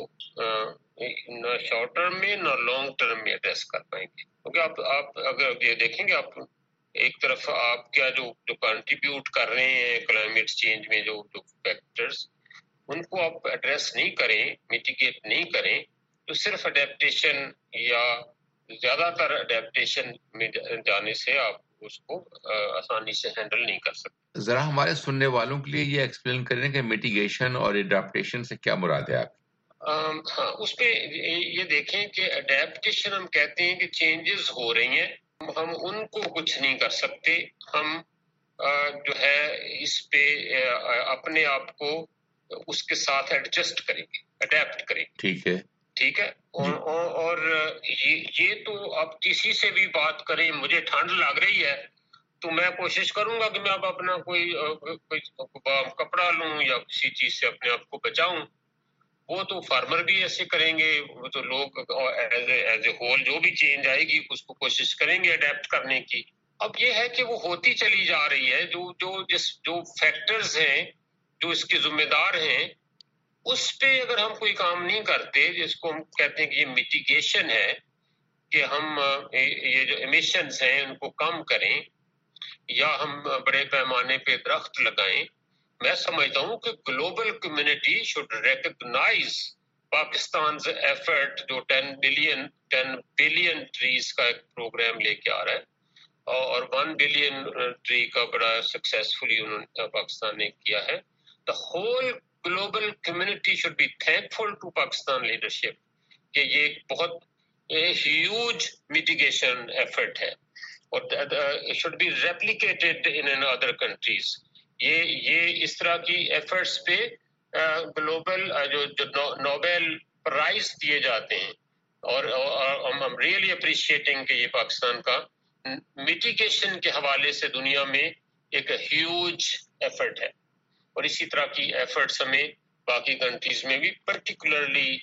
نہ شارٹ ٹرم میں نہ لانگ ٹرم میں ایڈریس کر پائیں گے. کیونکہ آپ آپ اگر یہ دیکھیں گے آپ ایک طرف آپ کیا جو جو کنٹریبیوٹ کر رہے ہیں کلائمیٹ چینج میں جو جو فیکٹرز ان کو آپ ایڈریس نہیں کریں میٹیگیٹ نہیں کریں تو صرف اڈیپٹیشن یا زیادہ تر اڈیپٹیشن میں جانے سے آپ اس کو آسانی سے ہینڈل نہیں کر سکتے. ذرا ہمارے سننے والوں کے لیے یہ ایکسپلین کریں کہ میٹیگیشن اور اڈیپٹیشن سے کیا مراد ہے آپ؟ ہاں اس پہ یہ دیکھیں کہ اڈیپٹیشن ہم کہتے ہیں کہ چینجز ہو رہی ہیں ہم ان کو کچھ نہیں کر سکتے ہم جو ہے اس پہ اپنے آپ کو اس کے ساتھ ایڈجسٹ کریں گے اڈیپٹ کریں گے. ٹھیک ہے ٹھیک ہے اور, اور یہ تو آپ کسی سے بھی بات کریں مجھے ٹھنڈ لگ رہی ہے تو میں کوشش کروں گا کہ میں اب اپنا کوئی, کوئی کپڑا لوں یا کسی چیز سے اپنے آپ کو بچاؤں. وہ تو فارمر بھی ایسے کریں گے وہ تو لوگ as a as a whole جو بھی چینج آئے گی اس کو کوشش کریں گے اڈیپٹ کرنے کی. اب یہ ہے کہ وہ ہوتی چلی جا رہی ہے جو جو جس جو فیکٹرز ہیں جو اس کے ذمہ دار ہیں اس پہ اگر ہم کوئی کام نہیں کرتے جس کو ہم کہتے ہیں کہ یہ میٹیگیشن ہے کہ ہم یہ جو ایمیشنز ہیں ان کو کم کریں یا ہم بڑے پیمانے پہ درخت لگائیں. میں سمجھتا ہوں کہ global community should recognise Pakistan's effort جو ten billion ten billion trees کا ایک پروگرام لے کے آ رہا ہے اور ون بلین ٹری کا بڑا سکسیسفلی انہوں نے پاکستان نے کیا ہے. The whole global community should be thankful to Pakistan leadership کہ یہ ایک بہت ہیوج میٹیگیشن ایفرٹ ہے اور it should be replicated in other countries. یہ یہ اس طرح کی ایفرٹس پہ گلوبل جو جو نوبل پرائز دیے جاتے ہیں اور I'm really appreciating کہ یہ پاکستان کا میٹیگیشن کے حوالے سے دنیا میں ایک ہیوج ایفرٹ ہے اور اسی طرح کی ایفرٹس ہمیں باقی کنٹریز میں بھی پرٹیکولرلی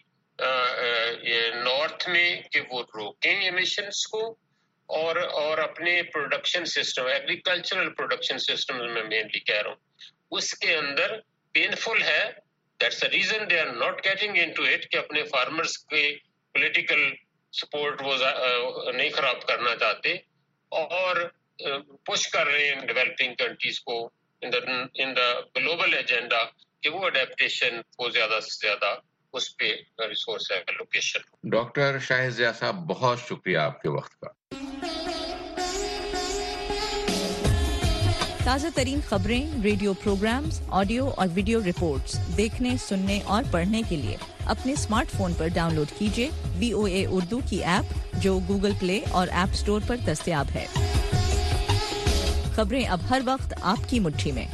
نارتھ میں کہ وہ روکیں ایمیشنز کو اور اور اپنے production system agricultural production system میں مینلی کہہ رہا ہوں اس کے اندر پینفل ہے. That's the reason they are not getting into it کہ اپنے فارمرز کے پولیٹیکل سپورٹ وہ نہیں خراب کرنا چاہتے اور پش کر رہے ہیں ڈیولپنگ کنٹریز کو ان دا گلوبل ایجنڈا کہ وہ اڈیپٹیشن کو زیادہ سے زیادہ اس پہ resource allocation. Doctor Shahid Zia صاحب بہت شکریہ آپ کے وقت کا. تازہ ترین خبریں، ریڈیو پروگرامز، آڈیو اور ویڈیو رپورٹس دیکھنے، سننے اور پڑھنے کے لیے اپنے اسمارٹ فون پر ڈاؤن لوڈ کیجیے وی او اے اردو کی ایپ جو گوگل پلے اور ایپ اسٹور پر دستیاب ہے. خبریں اب ہر وقت آپ کی مٹھی میں.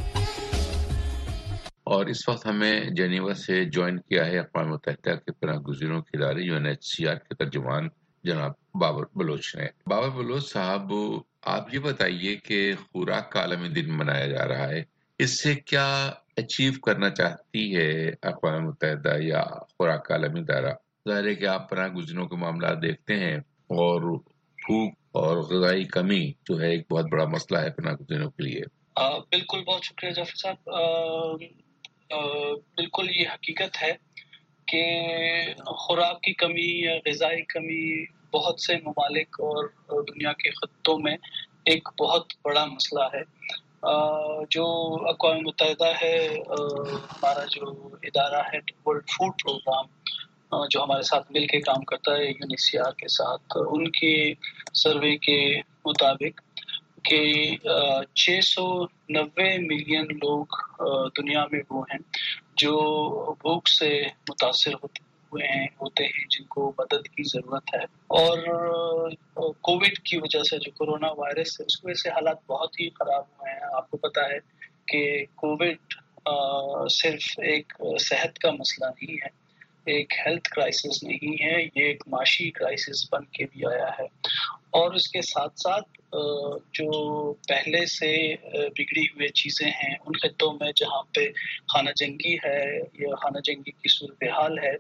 اور اس وقت ہمیں جنیوا سے جوائن کیا ہے اقوام متحدہ کے پناہ گزینوں کے ادارے U N H C R کے ترجمان جناب بابر بلوچ نے. بابر بلوچ صاحب، آپ یہ بتائیے کہ خوراک کا عالمی دن منایا جا رہا ہے، اس سے کیا اچیو کرنا چاہتی ہے اقوام متحدہ یا خوراک کا عالمی ادارہ؟ ظاہر ہے کہ آپ پناہ گزینوں کے معاملات دیکھتے ہیں اور بھوک اور غذائی کمی جو ہے ایک بہت بڑا مسئلہ ہے پناہ گزینوں کے لیے. بالکل، بہت شکریہ جعفر صاحب. بالکل یہ حقیقت ہے کہ خوراک کی کمی یا غذائی کمی بہت سے ممالک اور دنیا کے خطوں میں ایک بہت بڑا مسئلہ ہے. جو اقوام متحدہ ہے، ہمارا جو ادارہ ہے ورلڈ فوڈ پروگرام جو ہمارے ساتھ مل کے کام کرتا ہے U N H C R کے ساتھ، ان کے سروے کے مطابق کہ چھ سو نوے ملین لوگ دنیا میں وہ ہیں جو بھوک سے متاثر ہوتے ہوئے ہیں ہوتے ہیں جن کو مدد کی ضرورت ہے. اور کووڈ کی وجہ سے، جو کورونا وائرس ہے، اس کی وجہ سے حالات بہت ہی خراب ہوئے ہیں. آپ کو پتہ ہے کہ کووڈ صرف ایک صحت کا مسئلہ نہیں ہے، ایک ہیلتھ کرائسس نہیں ہے، یہ ایک معاشی کرائسس بن کے بھی آیا ہے. اور اس کے ساتھ ساتھ جو پہلے سے بگڑی ہوئے چیزیں ہیں ان خطوں میں جہاں پہ خانہ جنگی ہے یا خانہ جنگی کی صورتحال ہے،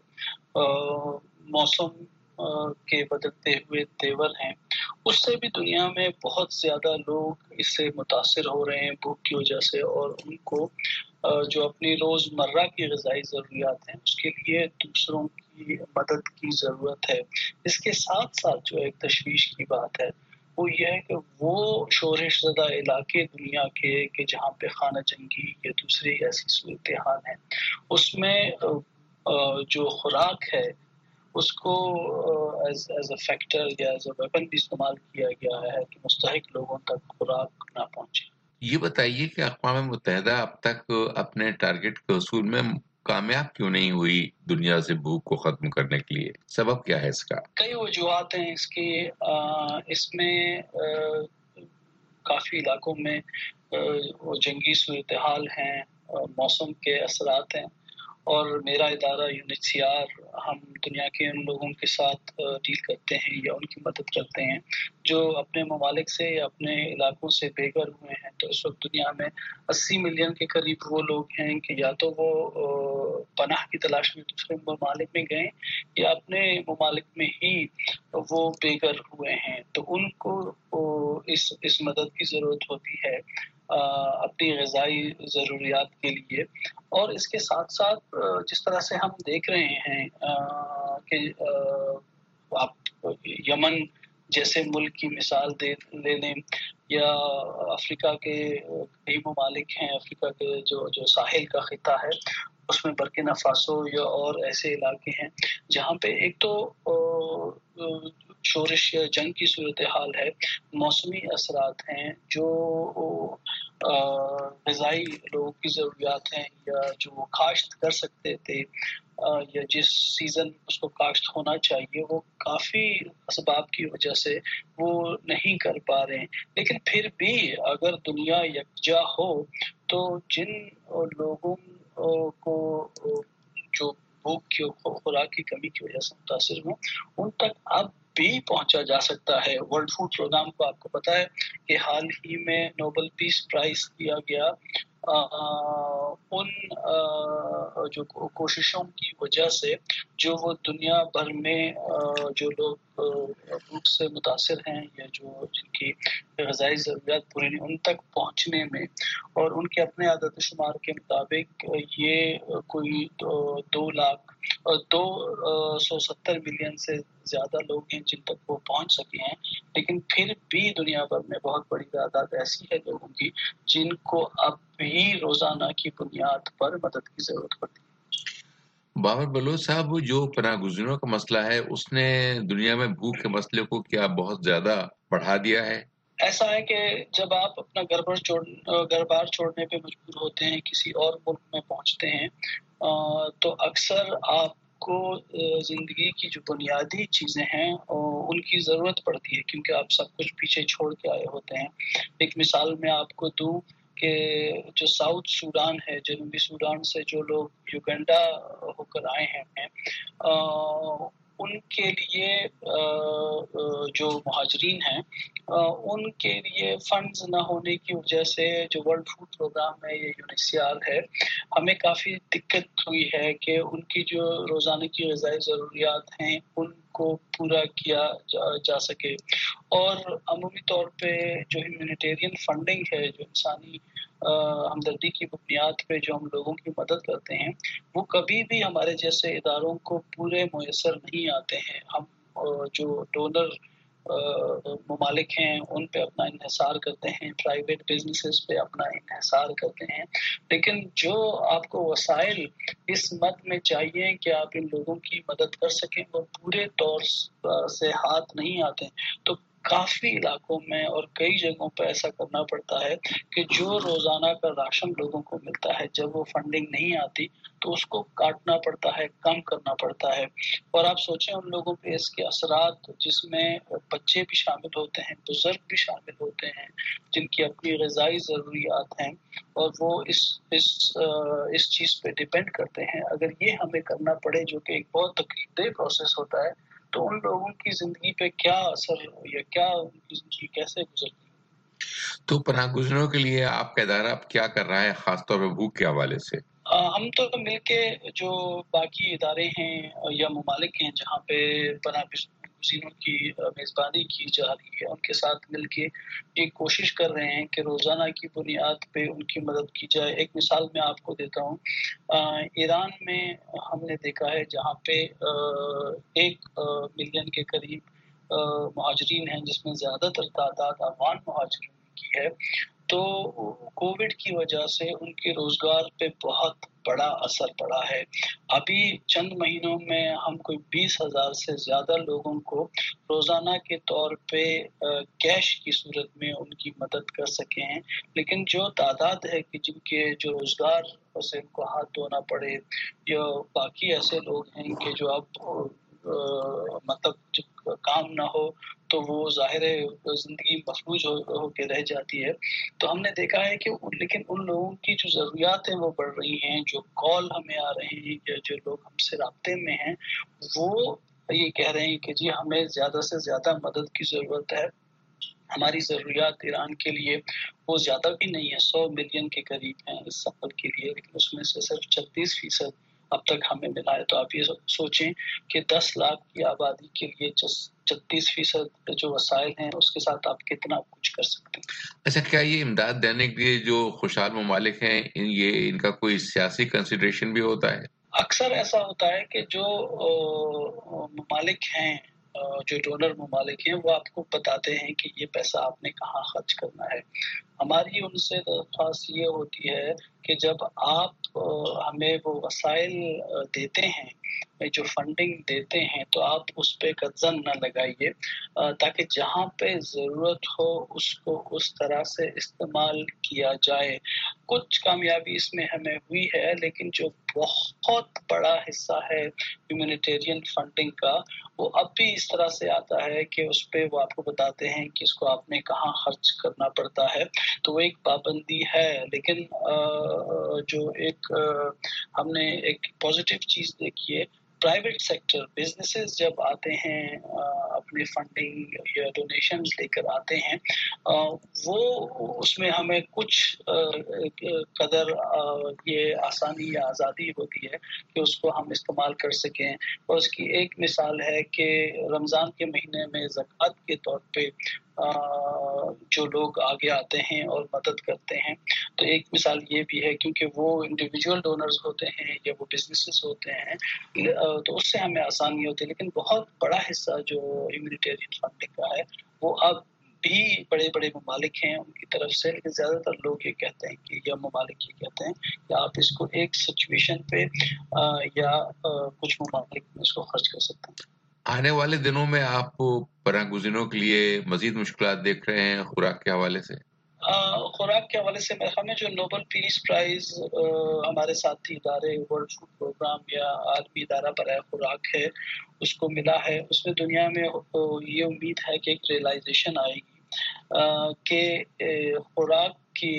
موسم کے بدلتے ہوئے تیور ہیں، اس سے بھی دنیا میں بہت زیادہ لوگ اس سے متاثر ہو رہے ہیں بھوک کی وجہ سے، اور ان کو جو اپنی روزمرہ کی غذائی ضروریات ہیں اس کے لیے دوسروں کی مدد کی ضرورت ہے. اس کے ساتھ ساتھ جو ایک تشویش کی بات ہے وہ یہ ہے کہ وہ شورش زدہ علاقے دنیا کے کہ جہاں پہ خانہ جنگی یا دوسری ایسی صورتحال ہیں، اس میں جو خوراک ہے اس کو ایز ایز اے فیکٹر یا ایز اے ویپن بھی استعمال کیا گیا ہے کہ مستحق لوگوں تک خوراک نہ پہنچے. یہ بتائیے کہ اقوام متحدہ اب تک اپنے ٹارگٹ کے حصول میں کامیاب کیوں نہیں ہوئی دنیا سے بھوک کو ختم کرنے کے لیے؟ سبب کیا ہے اس کا؟ کئی وجوہات ہیں اس کی. اس میں کافی علاقوں میں جنگی صورتحال ہیں، موسم کے اثرات ہیں، اور میرا ادارہ U N H C R ہم دنیا کے ان لوگوں کے ساتھ ڈیل کرتے ہیں یا ان کی مدد کرتے ہیں جو اپنے ممالک سے یا اپنے علاقوں سے بے گھر ہوئے ہیں. تو اس وقت دنیا میں اسی ملین کے قریب وہ لوگ ہیں کہ یا تو وہ پناہ کی تلاش میں دوسرے ممالک میں گئے یا اپنے ممالک میں ہی وہ بے گھر ہوئے ہیں. تو ان کو اس اس مدد کی ضرورت ہوتی ہے اپنی غذائی ضروریات کے لیے. اور اس کے ساتھ ساتھ جس طرح سے ہم دیکھ رہے ہیں کہ آپ یمن جیسے ملک کی مثال دے لے لیں یا افریقہ کے کئی ممالک ہیں، افریقہ کے جو جو ساحل کا خطہ ہے اس میں برکینا فاسو یا اور ایسے علاقے ہیں جہاں پہ ایک تو شورش یا جنگ کی صورتحال ہے، موسمی اثرات ہیں، جو غذائی لوگوں کی ضروریات ہیں یا جو وہ کاشت کر سکتے تھے یا جس سیزن اس کو کاشت ہونا چاہیے وہ کافی اسباب کی وجہ سے وہ نہیں کر پا رہے ہیں. لیکن پھر بھی اگر دنیا یکجا ہو تو جن لوگوں کو جو بھوک کی خوراک کی کمی کی وجہ سے متاثر ہوں ان تک اب بھی پہنچا جا سکتا ہے. ورلڈ فوڈ پروگرام کو آپ کو پتہ ہے کہ حال ہی میں نوبل پیس پرائز دیا گیا ان جو کوششوں کی وجہ سے جو وہ دنیا بھر میں جو لوگ بھوک سے متاثر ہیں یا جو جن کی غذائی ضروریات پوری نہیں ان تک پہنچنے میں، اور ان کے اپنے عدد شمار کے مطابق یہ کوئی دو لاکھ دو سو ستر ملین سے زیادہ لوگ ہیں جن تک وہ پہنچ سکے ہیں، لیکن پھر بھی دنیا بھر میں بہت بڑی تعداد ایسی ہے لوگوں کی جن کو اب بھی روزانہ کی بنیاد پر مدد کی ضرورت پڑتی ہے۔ بابر بلوچ صاحب، جو پناہ گزینوں کا مسئلہ ہے اس نے دنیا میں بھوک کے مسئلے کو کیا بہت زیادہ بڑھا دیا ہے؟ ایسا ہے کہ جب آپ اپنا گھر بار چھوڑ گھر بار چھوڑنے پہ مجبور ہوتے ہیں، کسی اور ملک میں پہنچتے ہیں، تو اکثر آپ کو زندگی کی جو بنیادی چیزیں ہیں ان کی ضرورت پڑتی ہے، کیونکہ آپ سب کچھ پیچھے چھوڑ کے آئے ہوتے ہیں۔ ایک مثال میں آپ کو دوں کہ جو ساؤتھ سوڈان ہے، جنوبی سوڈان سے جو لوگ یوگنڈا ہو کر آئے ہیں، ان کے لیے جو مہاجرین ہیں ان کے لیے فنڈز نہ ہونے کی وجہ سے جو ورلڈ فوڈ پروگرام ہے یا یونیسیار ہے، ہمیں کافی دقت ہوئی ہے کہ ان کی جو روزانہ کی غذائی ضروریات ہیں ان کو پورا کیا جا, جا سکے۔ اور عمومی طور پہ جو ہیومینیٹیرین فنڈنگ ہے، جو انسانی ہمدردی کی بنیاد پہ جو ہم لوگوں کی مدد کرتے ہیں، وہ کبھی بھی ہمارے جیسے اداروں کو پورے میسر نہیں آتے ہیں۔ ہم جو ڈونر ممالک ہیں ان پہ اپنا انحصار کرتے ہیں، پرائیویٹ بزنسز پہ اپنا انحصار کرتے ہیں، لیکن جو آپ کو وسائل اس مد میں چاہیے کہ آپ ان لوگوں کی مدد کر سکیں اور پورے طور سے ہاتھ نہیں آتے، تو کافی علاقوں میں اور کئی جگہوں پہ ایسا کرنا پڑتا ہے کہ جو روزانہ کا راشن لوگوں کو ملتا ہے، جب وہ فنڈنگ نہیں آتی تو اس کو کاٹنا پڑتا ہے، کم کرنا پڑتا ہے۔ اور آپ سوچیں ان لوگوں پہ اس کے اثرات، جس میں بچے بھی شامل ہوتے ہیں، بزرگ بھی شامل ہوتے ہیں، جن کی اپنی غذائی ضروریات ہیں اور وہ اس اس اس چیز پہ ڈیپینڈ کرتے ہیں۔ اگر یہ ہمیں کرنا پڑے جو کہ ایک بہت تکلیف دہ پروسیس ہوتا ہے، تو ان لوگوں کی زندگی پہ کیا اثر یا کیا ان کی زندگی کیسے گزرتی ہے۔ تو پناہ گزینوں کے لیے آپ کا ادارہ اب کیا کر رہا ہے، خاص طور پہ بھوک کے حوالے سے؟ ہم تو مل کے جو باقی ادارے ہیں یا ممالک ہیں جہاں پہ پناہ گزینوں کی میزبانی کی جا رہی ہے، ان کے ساتھ مل کے یہ کوشش کر رہے ہیں کہ روزانہ کی بنیاد پہ ان کی مدد کی جائے۔ ایک مثال میں آپ کو دیتا ہوں، ایران میں ہم نے دیکھا ہے جہاں پہ ایک ملین کے قریب مہاجرین ہیں، جس میں زیادہ تر تعداد افغان مہاجرین کی ہے، تو کووڈ کی وجہ سے ان کے روزگار پہ بہت بڑا اثر پڑا ہے۔ ابھی چند مہینوں میں ہم کوئی بیس ہزار سے زیادہ لوگوں کو روزانہ کے طور پہ کیش کی صورت میں ان کی مدد کر سکے ہیں، لیکن جو تعداد ہے کہ جن کے جو روزگار سے ان کو ہاتھ دھونا پڑے یا باقی ایسے لوگ ہیں کہ جو اب مطلب جب کام نہ ہو تو وہ ظاہر زندگی مفلوج ہو, ہو کے رہ جاتی ہے، تو ہم نے دیکھا ہے کہ لیکن ان لوگوں کی جو ضروریات ہیں وہ بڑھ رہی ہیں۔ جو کال ہمیں آ رہے ہیں یا جو لوگ ہم سے رابطے میں ہیں، وہ یہ کہہ رہے ہیں کہ جی ہمیں زیادہ سے زیادہ مدد کی ضرورت ہے۔ ہماری ضروریات ایران کے لیے وہ زیادہ بھی نہیں ہے، سو ملین کے قریب ہیں اس سال کے لیے، لیکن اس میں سے صرف چھتیس فیصد اب تک ہمیں ملا ہے۔ تو آپ یہ سوچیں کہ دس لاکھ کی آبادی کے لیے چھتیس فیصد جو وسائل ہیں اس کے ساتھ آپ کتنا کچھ کر سکتے ہیں۔ اچھا، کیا یہ امداد دینے کے لیے جو خوشحال ممالک ہیں یہ ان کا کوئی سیاسی کنسیڈریشن بھی ہوتا ہے؟ اکثر ایسا ہوتا ہے کہ جو ممالک ہیں، جو ڈونر ممالک ہیں، وہ آپ کو بتاتے ہیں کہ یہ پیسہ آپ نے کہاں خرچ کرنا ہے۔ ہماری ان سے درخواست یہ ہوتی ہے کہ جب آپ ہمیں وہ وسائل دیتے ہیں، جو فنڈنگ دیتے ہیں، تو آپ اس پہ قدغن نہ لگائیے، تاکہ جہاں پہ ضرورت ہو اس کو اس طرح سے استعمال کیا جائے۔ کچھ کامیابی اس میں ہمیں ہوئی ہے، لیکن جو بہت بڑا حصہ ہے ہیومینیٹیرین فنڈنگ کا، وہ اب بھی اس طرح سے آتا ہے کہ اس پہ وہ آپ کو بتاتے ہیں کہ اس کو آپ نے کہاں خرچ کرنا پڑتا ہے، تو وہ ایک پابندی ہے۔ لیکن جو ایک ہم نے ایک پازیٹیو چیز دیکھی ہے، پرائیویٹ سیکٹر بزنسز جب آتے ہیں اپنے اپنے فنڈنگ یا ڈونیشنز لے کر آتے ہیں وہ اس میں ہمیں کچھ قدر یہ آسانی یا آزادی ہوتی ہے کہ اس کو ہم استعمال کر سکیں. اور اس کی ایک مثال ہے کہ رمضان کے مہینے میں زکوٰۃ کے طور پہ جو لوگ آگے آتے ہیں اور مدد کرتے ہیں تو ایک مثال یہ بھی ہے کیونکہ وہ انڈیویجول ڈونرز ہوتے ہیں یا وہ بزنسز ہوتے ہیں تو اس سے ہمیں آسانی ہوتی ہے. لیکن بہت بڑا حصہ جو ہیومینیٹیرین فنڈنگ کا ہے وہ اب بھی بڑے بڑے ممالک ہیں ان کی طرف سے, لیکن زیادہ تر لوگ یہ کہتے ہیں کہ یا ممالک یہ کہتے ہیں کہ آپ اس کو ایک سچویشن پہ یا کچھ ممالک میں اس کو خرچ کر سکتے ہیں. آنے والے دنوں میں آپ پناہ گزینوں کے لیے مزید مشکلات دیکھ رہے ہیں خوراک کے حوالے سے؟ خوراک کے حوالے سے ہمیں جو نوبل پیس پرائز ہمارے ساتھی ادارے ورلڈ فوڈ پروگرام یا عالمی ادارہ برائے خوراک ہے اس کو ملا ہے, اس میں دنیا میں یہ امید ہے کہ ایک ریئلائزیشن آئے گی کہ خوراک کی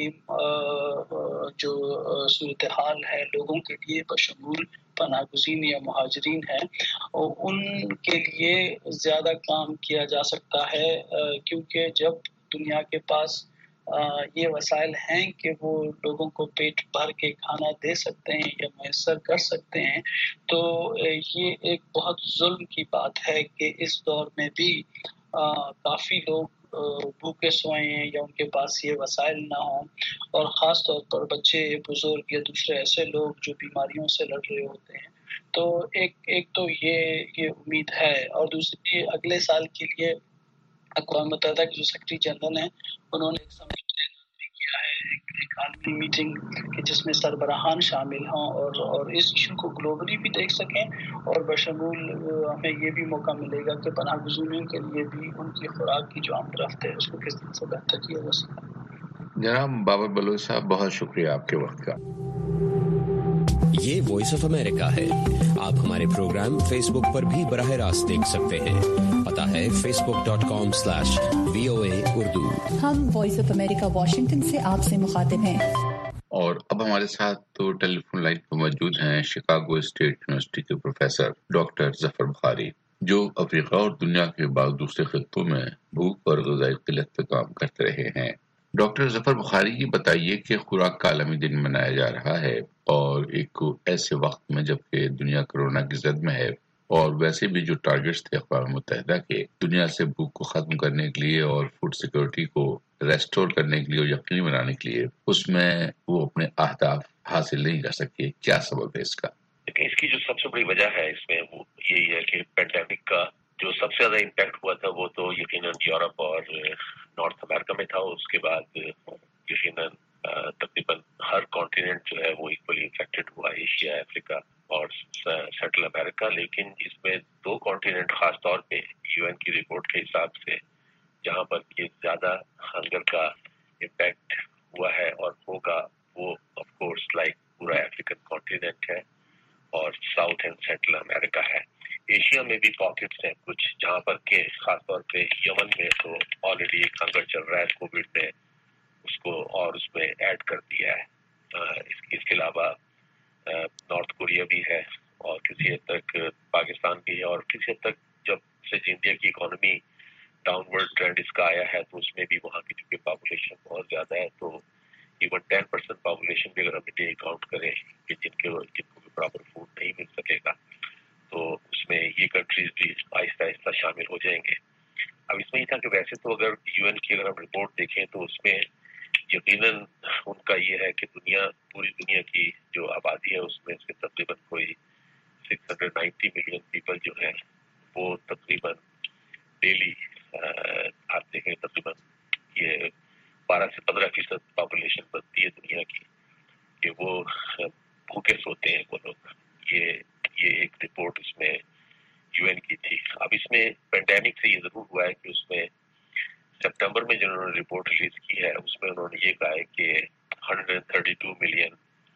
جو صورتحال ہے لوگوں کے لیے بشمول پناہ گزین یا مہاجرین ہیں ان کے لیے زیادہ کام کیا جا سکتا ہے کیونکہ جب دنیا کے پاس یہ وسائل ہیں کہ وہ لوگوں کو پیٹ بھر کے کھانا دے سکتے ہیں یا میسر کر سکتے ہیں تو یہ ایک بہت ظلم کی بات ہے کہ اس دور میں بھی کافی لوگ بھوکے سوئے ہیں یا ان کے پاس یہ وسائل نہ ہوں, اور خاص طور پر بچے بزرگ یا دوسرے ایسے لوگ جو بیماریوں سے لڑ رہے ہوتے ہیں. تو ایک ایک تو یہ یہ امید ہے, اور دوسری اگلے سال کے لیے اقوام متحدہ کے جو سیکرٹری جنرل ہیں انہوں نے ایک سمٹ کیا ہے, ایک عالمی میٹنگ کہ جس میں سربراہان شامل ہوں اور اور اس ایشو کو گلوبلی بھی دیکھ سکیں, اور بشمول ہمیں یہ بھی موقع ملے گا کہ پناہ گزینوں کے لیے بھی ان کی خوراک کی جو آمد رفت ہے اس کو کس طرح سے بہتر کیا جا سکے. جناب بابر بلوچ صاحب بہت شکریہ آپ کے وقت کا. یہ وائس آف امریکہ ہے. آپ ہمارے پروگرام فیس بک پر بھی براہ راست دیکھ سکتے ہیں. پتا ہے face book dot com slash V O A Urdu. ہم وائس آف امریکہ واشنگٹن سے آپ سے مخاطب ہیں. اور اب ہمارے ساتھ تو ٹیلی فون لائن پر موجود ہیں شکاگو اسٹیٹ یونیورسٹی کے پروفیسر ڈاکٹر ظفر بخاری جو افریقہ اور دنیا کے بعض دوسرے خطوں میں بھوک اور غذائی قلت پہ کام کرتے رہے ہیں. ڈاکٹر ظفر بخاری یہ بتائیے کہ خوراک کا عالمی دن منایا جا رہا ہے اور ایک ایسے وقت میں جبکہ دنیا کورونا کی زد میں ہے اور ویسے بھی جو ٹارگٹس تھے اقوام متحدہ کے دنیا سے بھوک کو ختم کرنے کے لیے اور فوڈ سیکورٹی کو ریسٹور کرنے کے لیے اور یقینی بنانے کے لیے اس میں وہ اپنے اہداف حاصل نہیں کر سکے, کیا سبب ہے اس کا؟ اس کی جو سب سے بڑی وجہ ہے اس میں وہ یہی ہے کہ پینڈیمک کا جو سب سے زیادہ امپیکٹ ہوا تھا وہ تو یقیناً یورپ اور نارتھ امریکہ میں تھا. اس کے بعد یقیناً تقریباً ہر کانٹیننٹ جو ہے وہ ایکولی افیکٹڈ ہوا, ایشیا, افریقہ اور سینٹرل امریکہ. لیکن اس میں دو کانٹیننٹ خاص طور پہ یو این کی رپورٹ کے حساب سے جہاں پر یہ زیادہ ہنگر کا امپیکٹ ہوا ہے اور ہوگا وہ آف کورس لائک پورا افریقن کانٹیننٹ ہے اور ساؤتھ اینڈ سینٹرل امریکہ ہے. ایشیا میں بھی پاکٹس ہیں کچھ جہاں پر کہ خاص طور پہ یمن میں تو آلریڈی ایک ہنگر چل رہا ہے, کووڈ نے اس کو اور اس میں ایڈ کر دیا ہے. اس کے علاوہ نارتھ کوریا بھی ہے اور کسی حد تک پاکستان بھی ہے, اور کسی حد تک جب سے انڈیا کی اکانومی ڈاؤن ورڈ ٹرینڈ اس کا آیا ہے تو اس میں بھی وہاں کی چونکہ پاپولیشن بہت زیادہ ہے تو ایون ٹین پرسینٹ پاپولیشن بھی اگر ہم انڈیا کاؤنٹ کریں کہ جن کے جن کو بھی پراپر فوڈ نہیں مل سکے گا تو اس میں یہ کنٹریز بھی آہستہ آہستہ شامل ہو جائیں گے. اب اس میں یہ تھا کہ ویسے تو اگر یو این کی اگر ہم رپورٹ دیکھیں تو اس میں یقیناً ان کا یہ ہے کہ دنیا پوری دنیا کی جو آبادی ہے اس میں سے تقریباً کوئی six hundred ninety million people جو ہیں وہ تقریباً ڈیلی آپ دیکھیں تقریباً یہ بارہ سے پندرہ فیصد پاپولیشن بنتی ہے دنیا کی کہ وہ بھوکے سوتے ہیں وہ لوگ. یہ یہ ایک رپورٹ اس میں یو این کی تھی. اب اس میں پینڈیمک سے یہ ضرور ہوا ہے کہ اس میں سپٹمبر میں جو انہوں نے رپورٹ ریلیز کی ہے اس میں انہوں نے یہ کہا ہے کہ one hundred thirty two million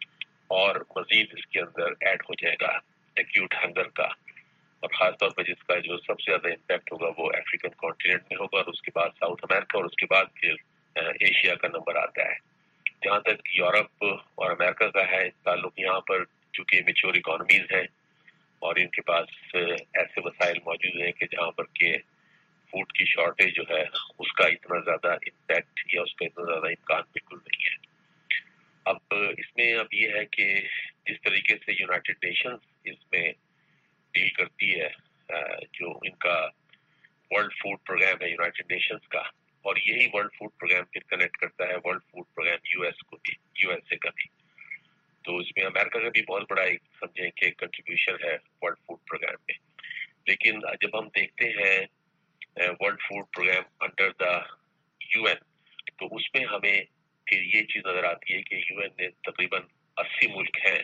اور مزید اس کے اندر ایڈ ہو جائے گا ایکیوٹ ہنگر کا, اور خاص طور پر جس کا جو سب سے زیادہ امپیکٹ ہوگا وہ افریقن کانٹیننٹ میں ہوگا اور اس کے بعد ساؤتھ امریکہ اور اس کے بعد پھر ایشیا کا نمبر آتا ہے. جہاں تک یورپ اور امریکہ کا ہے تعلق, یہاں پر چونکہ میچور اکانومیز ہیں اور ان کے پاس ایسے وسائل موجود ہیں کہ جہاں پر کہ فوڈ کی شارٹیج جو ہے اس کا اتنا زیادہ امپیکٹ یا اس کا اتنا زیادہ امکان بالکل نہیں ہے. اب اس میں اب یہ ہے کہ جس طریقے سے یونائٹڈ نیشنز اس میں ڈیل کرتی ہے، جو ان کا ورلڈ فوڈ پروگرام ہے یونائٹڈ نیشنز کا، اور یہی ورلڈ فوڈ پروگرام پھر کنیکٹ کرتا ہے World food Programme U S کو بھی، یو ایس اے کا بھی. تو اس میں امریکہ کا بھی بہت بڑا ایک سمجھیں کہ کنٹریبیوشن ہے ورلڈ فوڈ پروگرام میں. لیکن جب ہم دیکھتے ہیں world food programme under the U N, تو اس میں ہمیں کہ یہ چیز نظر آتی ہے کہ یو این نے تقریباً اسی ملک ہیں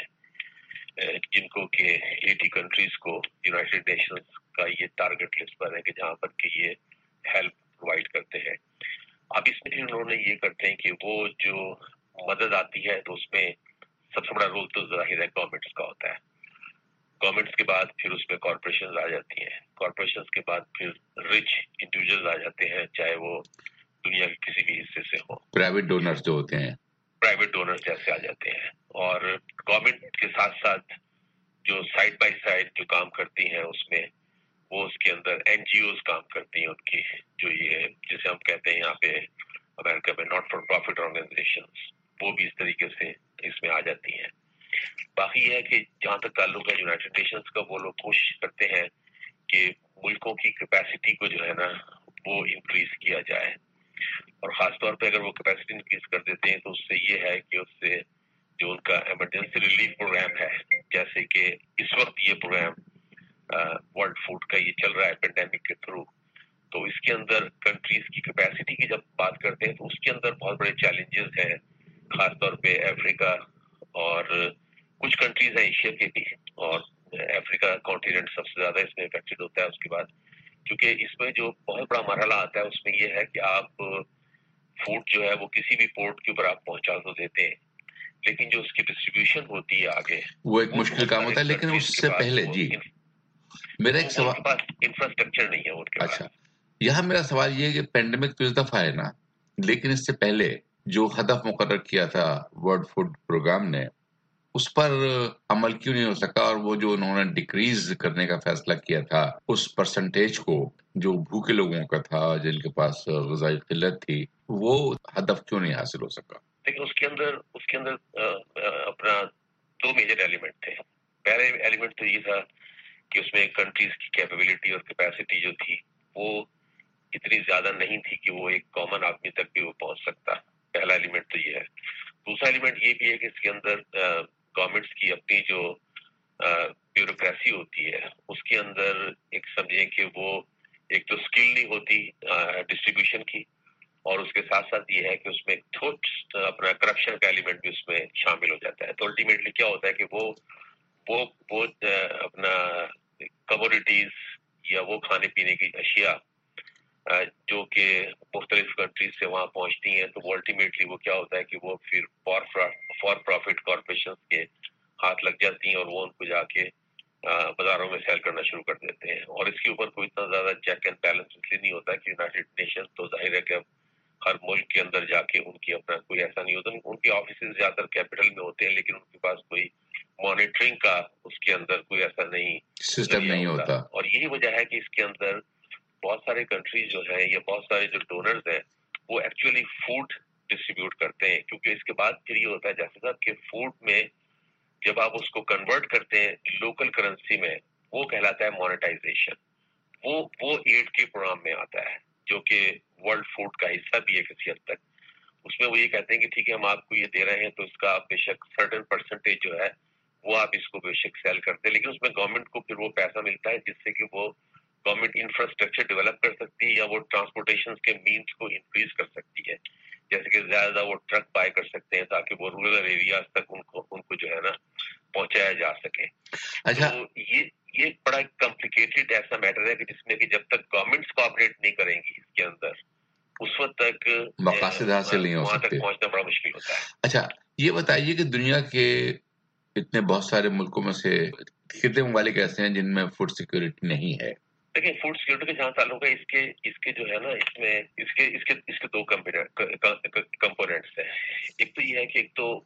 جن کو کہ ایٹی کنٹریز کو یونائٹڈ نیشنز کا یہ ٹارگٹ لسٹ پر ہے کہ جہاں پر کہ یہ ہیلپ پرووائڈ کرتے ہیں. اب اس میں انہوں نے یہ کرتے ہیں کہ وہ جو مدد آتی ہے تو اس میں سب سے بڑا رول تو ظاہر ہے گورنمنٹس کا ہوتا ہے. گورنمنٹس کے بعد پھر اس میں کارپوریشنز آ جاتی ہیں، کارپوریشنز کے بعد پھر رچ انڈیویجولز آ جاتے ہیں، چاہے وہ دنیا کے کسی بھی حصے سے ہو. پرائیویٹ ڈونرز جو ہوتے ہیں پرائیویٹ ڈونرز جیسے آ جاتے ہیں. اور گورنمنٹ کے ساتھ ساتھ جو سائڈ بائی سائڈ جو کام کرتی ہیں اس میں وہ اس کے اندر این جی اوز کام کرتی ہیں، ان کی جو یہ جسے ہم کہتے ہیں یہاں پہ امریکہ میں ناٹ فار پروفٹ آرگنائزیشنز، وہ بھی اس طریقے سے اس میں آ جاتی ہیں. باقی یہ ہے کہ جہاں تک تعلق ہے یونائٹڈ نیشنز کا، وہ لوگ کوشش کرتے ہیں کہ ملکوں کی کیپیسٹی کو جو ہے نا وہ انکریز کیا جائے، اور خاص طور پہ اگر وہ کیپیسٹی انکریز کر دیتے ہیں تو اس سے یہ ہے کہ اس سے جو ان کا ایمرجنسی ریلیف پروگرام ہے، جیسے کہ اس وقت یہ پروگرام ورلڈ فوڈ کا یہ چل رہا ہے پینڈیمک کے تھرو، تو اس کے اندر کنٹریز کی کیپیسٹی کی جب بات کرتے ہیں تو اس کے اندر بہت بڑے چیلنجز ہیں، خاص طور پہ افریقہ اور کچھ کنٹریز ہیں ایشیا کے بھی، اور افریقہ کانٹیننٹ سب سے زیادہ اس میں افیکٹڈ ہوتا ہے اس کے بعد، کیونکہ اس میں جو بہت بڑا مرحلہ آتا ہے اس میں یہ ہے کہ آپ فوڈ جو ہے وہ کسی بھی پورٹ کے اوپر آپ پہنچا تو دیتے ہیں، لیکن جو اس کی ڈسٹریبیوشن ہوتی ہے آگے وہ ایک مشکل کام ہوتا ہے. لیکن اس سے پہلے جی میرا ایک سوال، انفراسٹرکچر نہیں ہے ان کے پاس. اچھا یہاں میرا سوال یہ ہے کہ پینڈیمک تو اس دفعہ ہے نا، لیکن اس سے پہلے جو ہدف مقرر کیا تھا ورلڈ فوڈ پروگرام نے اس پر عمل کیوں نہیں ہو سکا، اور وہ جو انہوں نے ڈیکریز کرنے کا فیصلہ کیا تھا اس پرسنٹیج کو جو بھوکے لوگوں کا تھا جن کے پاس غذائی قلت تھی، وہ ہدف کیوں نہیں حاصل ہو سکا؟ لیکن اس کے اندر اس کے اندر اپنا دو میجر ایلیمنٹ تھے. پہلے ایلیمنٹ تو یہ تھا کہ اس میں کنٹریز کی کیپیبلٹی اور کیپیسٹی جو تھی وہ اتنی زیادہ نہیں تھی کہ وہ ایک کامن آدمی تک بھی وہ پہنچ سکتا. پہلا ایلیمنٹ تو یہ ہے. دوسرا ایلیمنٹ یہ بھی ہے کہ اس کے اندر گورنمنٹس کی اپنی جو بیوروکریسی ہوتی ہے اس کے اندر ایک سمجھیں کہ وہ ایک تو اسکل نہیں ہوتی ڈسٹریبیوشن کی، اور اس کے ساتھ ساتھ یہ ہے کہ اس میں تھوڑا اپنا کرپشن کا ایلیمنٹ بھی اس میں شامل ہو جاتا ہے. تو الٹیمیٹلی کیا ہوتا ہے کہ وہ وہ وہ اپنا کموڈیٹیز یا وہ کھانے پینے کی اشیاء جو کہ مختلف کنٹریز سے وہاں پہنچتی ہیں، تو وہ الٹیمیٹلی وہ کیا ہوتا ہے کہ وہ پھر فار پروفٹ کارپوریشنز کے ہاتھ لگ جاتی ہیں اور وہ ان کو جا کے بازاروں میں سیل کرنا شروع کر دیتے ہیں. اور اس کے اوپر کوئی اتنا زیادہ چیک اینڈ بیلنس اس لیے نہیں ہوتا کہ یونائٹڈ نیشن تو ظاہر ہے کہ اب ہر ملک کے اندر جا کے ان کی اپنا کوئی ایسا نہیں ہوتا. ان کی آفیسز زیادہ تر کیپٹل میں ہوتے ہیں، لیکن ان کے پاس کوئی مانیٹرنگ کا اس کے اندر کوئی ایسا نہیں سسٹم نہیں ہوتا. اور یہی وجہ ہے کہ اس کے اندر بہت سارے کنٹریز جو ہیں یا بہت سارے جو ڈونرز ہیں وہ ایکچولی فوڈ ڈسٹریبیوٹ کرتے ہیں، کیونکہ اس کے بعد پھر یہ ہوتا ہے جیسے صاحب کہ فوڈ میں جب آپ اس کو کنورٹ کرتے ہیں لوکل کرنسی میں وہ کہلاتا ہے مانیٹائزیشن. وہ وہ ایڈ کے پروگرام میں آتا ہے جو کہ ورلڈ فوڈ کا حصہ بھی ہے کسی حد تک. اس میں وہ یہ کہتے ہیں کہ ٹھیک ہے ہم آپ کو یہ دے رہے ہیں تو اس کا آپ بے شک سرٹن پرسنٹیج جو ہے وہ آپ اس کو بے شک سیل کرتے ہیں، لیکن اس میں گورنمنٹ کو پھر وہ پیسہ ملتا ہے جس سے کہ وہ گورنمنٹ انفراسٹرکچر ڈیولپ کر سکتی ہے یا وہ ٹرانسپورٹیشن کے مینس کو انکریز کر سکتی ہے، جیسے کہ زیادہ وہ ٹرک بائی کر سکتے ہیں تاکہ وہ رورل ایریاز تک ان کو ان کو جو ہے نا پہنچایا جا سکے. اچھا تو یہ یہ بڑا کمپلیکیٹڈ ایسا میٹر ہے کہ جس میں کہ جب تک گورنمنٹس کوآپریٹ نہیں کریں گی اس کے اندر اس وقت تک مقاصد حاصل نہیں ہو وہاں سکتے. تک پہنچنا بڑا مشکل ہوتا ہے. اچھا یہ بتائیے کہ دنیا کے اتنے بہت سارے ملکوں میں سے کتنے ممالک ایسے ہیں جن میں فوڈ سیکورٹی نہیں ہے؟ دیکھیں فوڈ سیکورٹی کے جہاں تعلق ہے اس کے اس کے جو ہے نا اس میں اس کے اس کے اس کے دو کمپوننٹس ہیں. ایک تو یہ ہے کہ ایک تو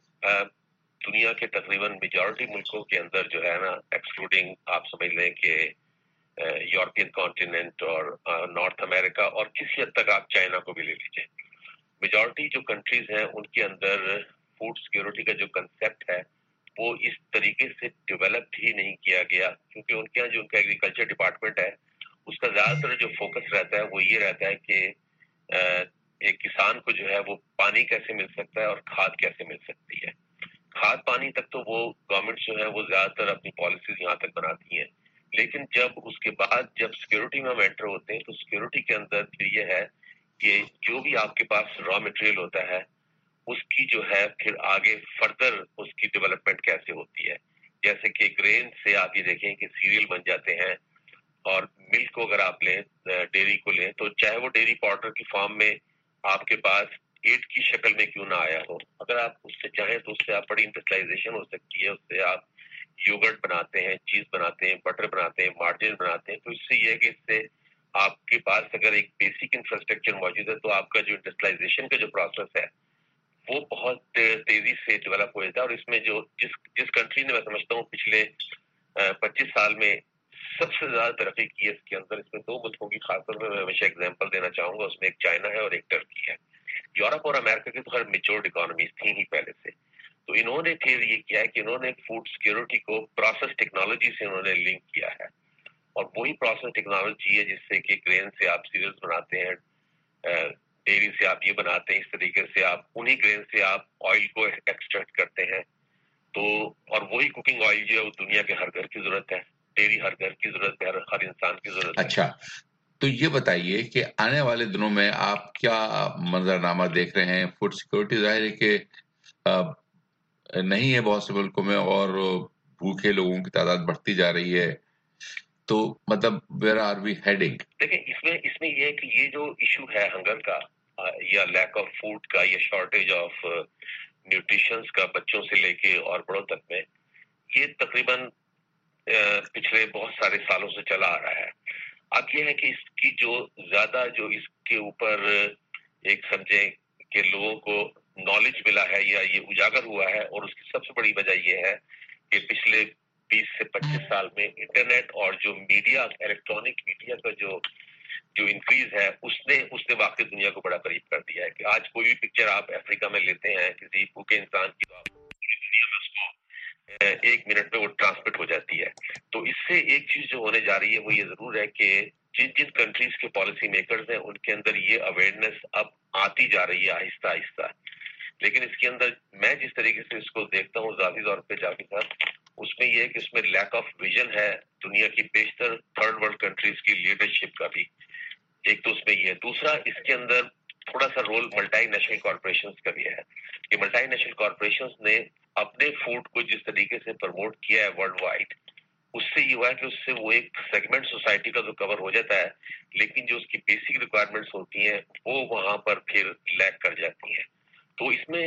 دنیا کے تقریباً میجورٹی ملکوں کے اندر جو ہے نا ایکسکلوڈنگ آپ سمجھ لیں کہ یورپین کانٹیننٹ اور نارتھ امریکہ اور کسی حد تک آپ چائنا کو بھی لے لیجیے. میجورٹی جو کنٹریز ہیں ان کے اندر فوڈ سیکورٹی کا جو کنسیپٹ ہے وہ اس طریقے سے ڈیولپ ہی نہیں کیا گیا, کیونکہ ان کے یہاں جو ان کا ایگریکلچر ڈپارٹمنٹ ہے اس کا زیادہ تر جو فوکس رہتا ہے وہ یہ رہتا ہے کہ ایک کسان کو جو ہے وہ پانی کیسے مل سکتا ہے اور کھاد کیسے مل سکتی ہے. کھاد پانی تک تو وہ گورنمنٹ جو ہے وہ زیادہ تر اپنی پالیسیز یہاں تک بناتی ہیں, لیکن جب اس کے بعد جب سیکورٹی میں ہم انٹر ہوتے ہیں تو سیکورٹی کے اندر پھر یہ ہے کہ جو بھی آپ کے پاس را مٹیریل ہوتا ہے اس کی جو ہے پھر آگے فردر اس کی ڈیولپمنٹ کیسے ہوتی ہے. جیسے کہ گرین سے آپ یہ دیکھیں کہ سیریل بن جاتے ہیں, اور ملک کو اگر آپ لیں, ڈیری کو لیں, تو چاہے وہ ڈیری پاؤڈر کی فارم میں آپ کے پاس ایٹ کی شکل میں کیوں نہ آیا ہو, اگر آپ اس سے چاہیں تو اس سے آپ بڑی انڈسٹریلائزیشن ہو سکتی ہے, اس سے آپ یوگرٹ بناتے ہیں, چیز بناتے ہیں, بٹر بناتے ہیں, مارجن بناتے ہیں. تو اس سے یہ ہے کہ اس سے آپ کے پاس اگر ایک بیسک انفراسٹرکچر موجود ہے تو آپ کا جو انڈسٹریلائزیشن کا جو پروسیس ہے وہ بہت تیزی سے ڈیولپ ہو جاتا ہے. اور اس میں جو جس جس کنٹری نے میں سمجھتا ہوں پچھلے پچیس سال میں سب سے زیادہ ترقی کی ہے اس کے اندر, اس میں دو ملکوں کی خاص طور پر میں ہمیشہ اگزامپل دینا چاہوں گا, اس میں ایک چائنا ہے اور ایک ٹرکی ہے. یورپ اور امریکہ کی تو خیر میچورڈ اکانومیز تھیں ہی پہلے سے, تو انہوں نے پھر یہ کیا ہے کہ انہوں نے فوڈ سیکورٹی کو پروسیس ٹیکنالوجی سے انہوں نے لنک کیا ہے, اور وہی پروسیس ٹیکنالوجی ہے جس سے کہ گرین سے آپ سیریلز بناتے ہیں, ڈیری سے آپ یہ بناتے ہیں, اس طریقے سے آپ انہی گرین سے آپ آئل کو ایکسٹریکٹ کرتے ہیں. تو اور وہی کوکنگ آئل جو ہے وہ دنیا کے ہر گھر کی ضرورت ہے, ڈیری ہر گھر کی ضرورت ہے, ہر ہر انسان کی ضرورت ہے. اچھا, تو یہ بتائیے کہ آنے والے دنوں میں آپ کیا منظرنامہ دیکھ رہے ہیں؟ فوڈ سیکورٹی ظاہر ہے کہ نہیں ہے بہت سے ملکوں میں, اور بھوکے لوگوں کی تعداد بڑھتی جا رہی ہے, تو مطلب ویئر آر وی ہیڈنگ؟ دیکھیں اس میں اس میں یہ ہے کہ یہ جو ایشو ہے ہنگر کا یا لیک آف فوڈ کا یا شارٹیج آف نیوٹریشنز کا بچوں سے لے کے اور بڑوں تک میں, یہ تقریباً پچھلے بہت سارے سالوں سے چلا آ رہا ہے. اب یہ ہے کہ اس کی جو زیادہ جو اس کے اوپر ایک سمجھیں کہ لوگوں کو نالج ملا ہے یا یہ اجاگر ہوا ہے, اور اس کی سب سے بڑی وجہ یہ ہے کہ پچھلے بیس سے پچیس سال میں انٹرنیٹ اور جو میڈیا, الیکٹرانک میڈیا کا جو جو انکریز ہے اس نے اس نے واقعی دنیا کو بڑا قریب کر دیا ہے. کہ آج کوئی بھی پکچر آپ افریقہ میں لیتے ہیں کسی بھوکے انسان کی, تو آپ پوری دنیا میں اس کو ایک منٹ میں وہ ٹرانسمٹ ہو جاتی ہے. تو اس سے ایک چیز جو ہونے جا رہی ہے وہ یہ ضرور ہے کہ جن جن کنٹریز کے پالیسی میکرز ہیں ان کے اندر یہ اویئرنیس اب آتی جا رہی ہے آہستہ آہستہ. لیکن اس کے اندر میں جس طریقے سے اس کو دیکھتا ہوں ذاتی طور پہ جا کے ساتھ, اس میں یہ ہے کہ اس میں لیک آف ویژن ہے دنیا کی بیشتر تھرڈ ورلڈ کنٹریز کی لیڈرشپ کا بھی. ایک تو اس میں یہ ہے. دوسرا اس کے اندر تھوڑا سا رول ملٹی نیشنل کارپوریشنز کا بھی ہے کہ ملٹی نیشنل کارپوریشنز نے اپنے فوڈ کو جس طریقے سے پروموٹ کیا ہے ورلڈ وائڈ, اس سے یہ ہوا ہے کہ اس سے وہ ایک سیگمنٹ سوسائٹی کا تو کور ہو جاتا ہے, لیکن جو اس کی بیسک ریکوائرمنٹس ہوتی ہیں وہ وہاں پر پھر لیک کر جاتی ہیں. تو اس میں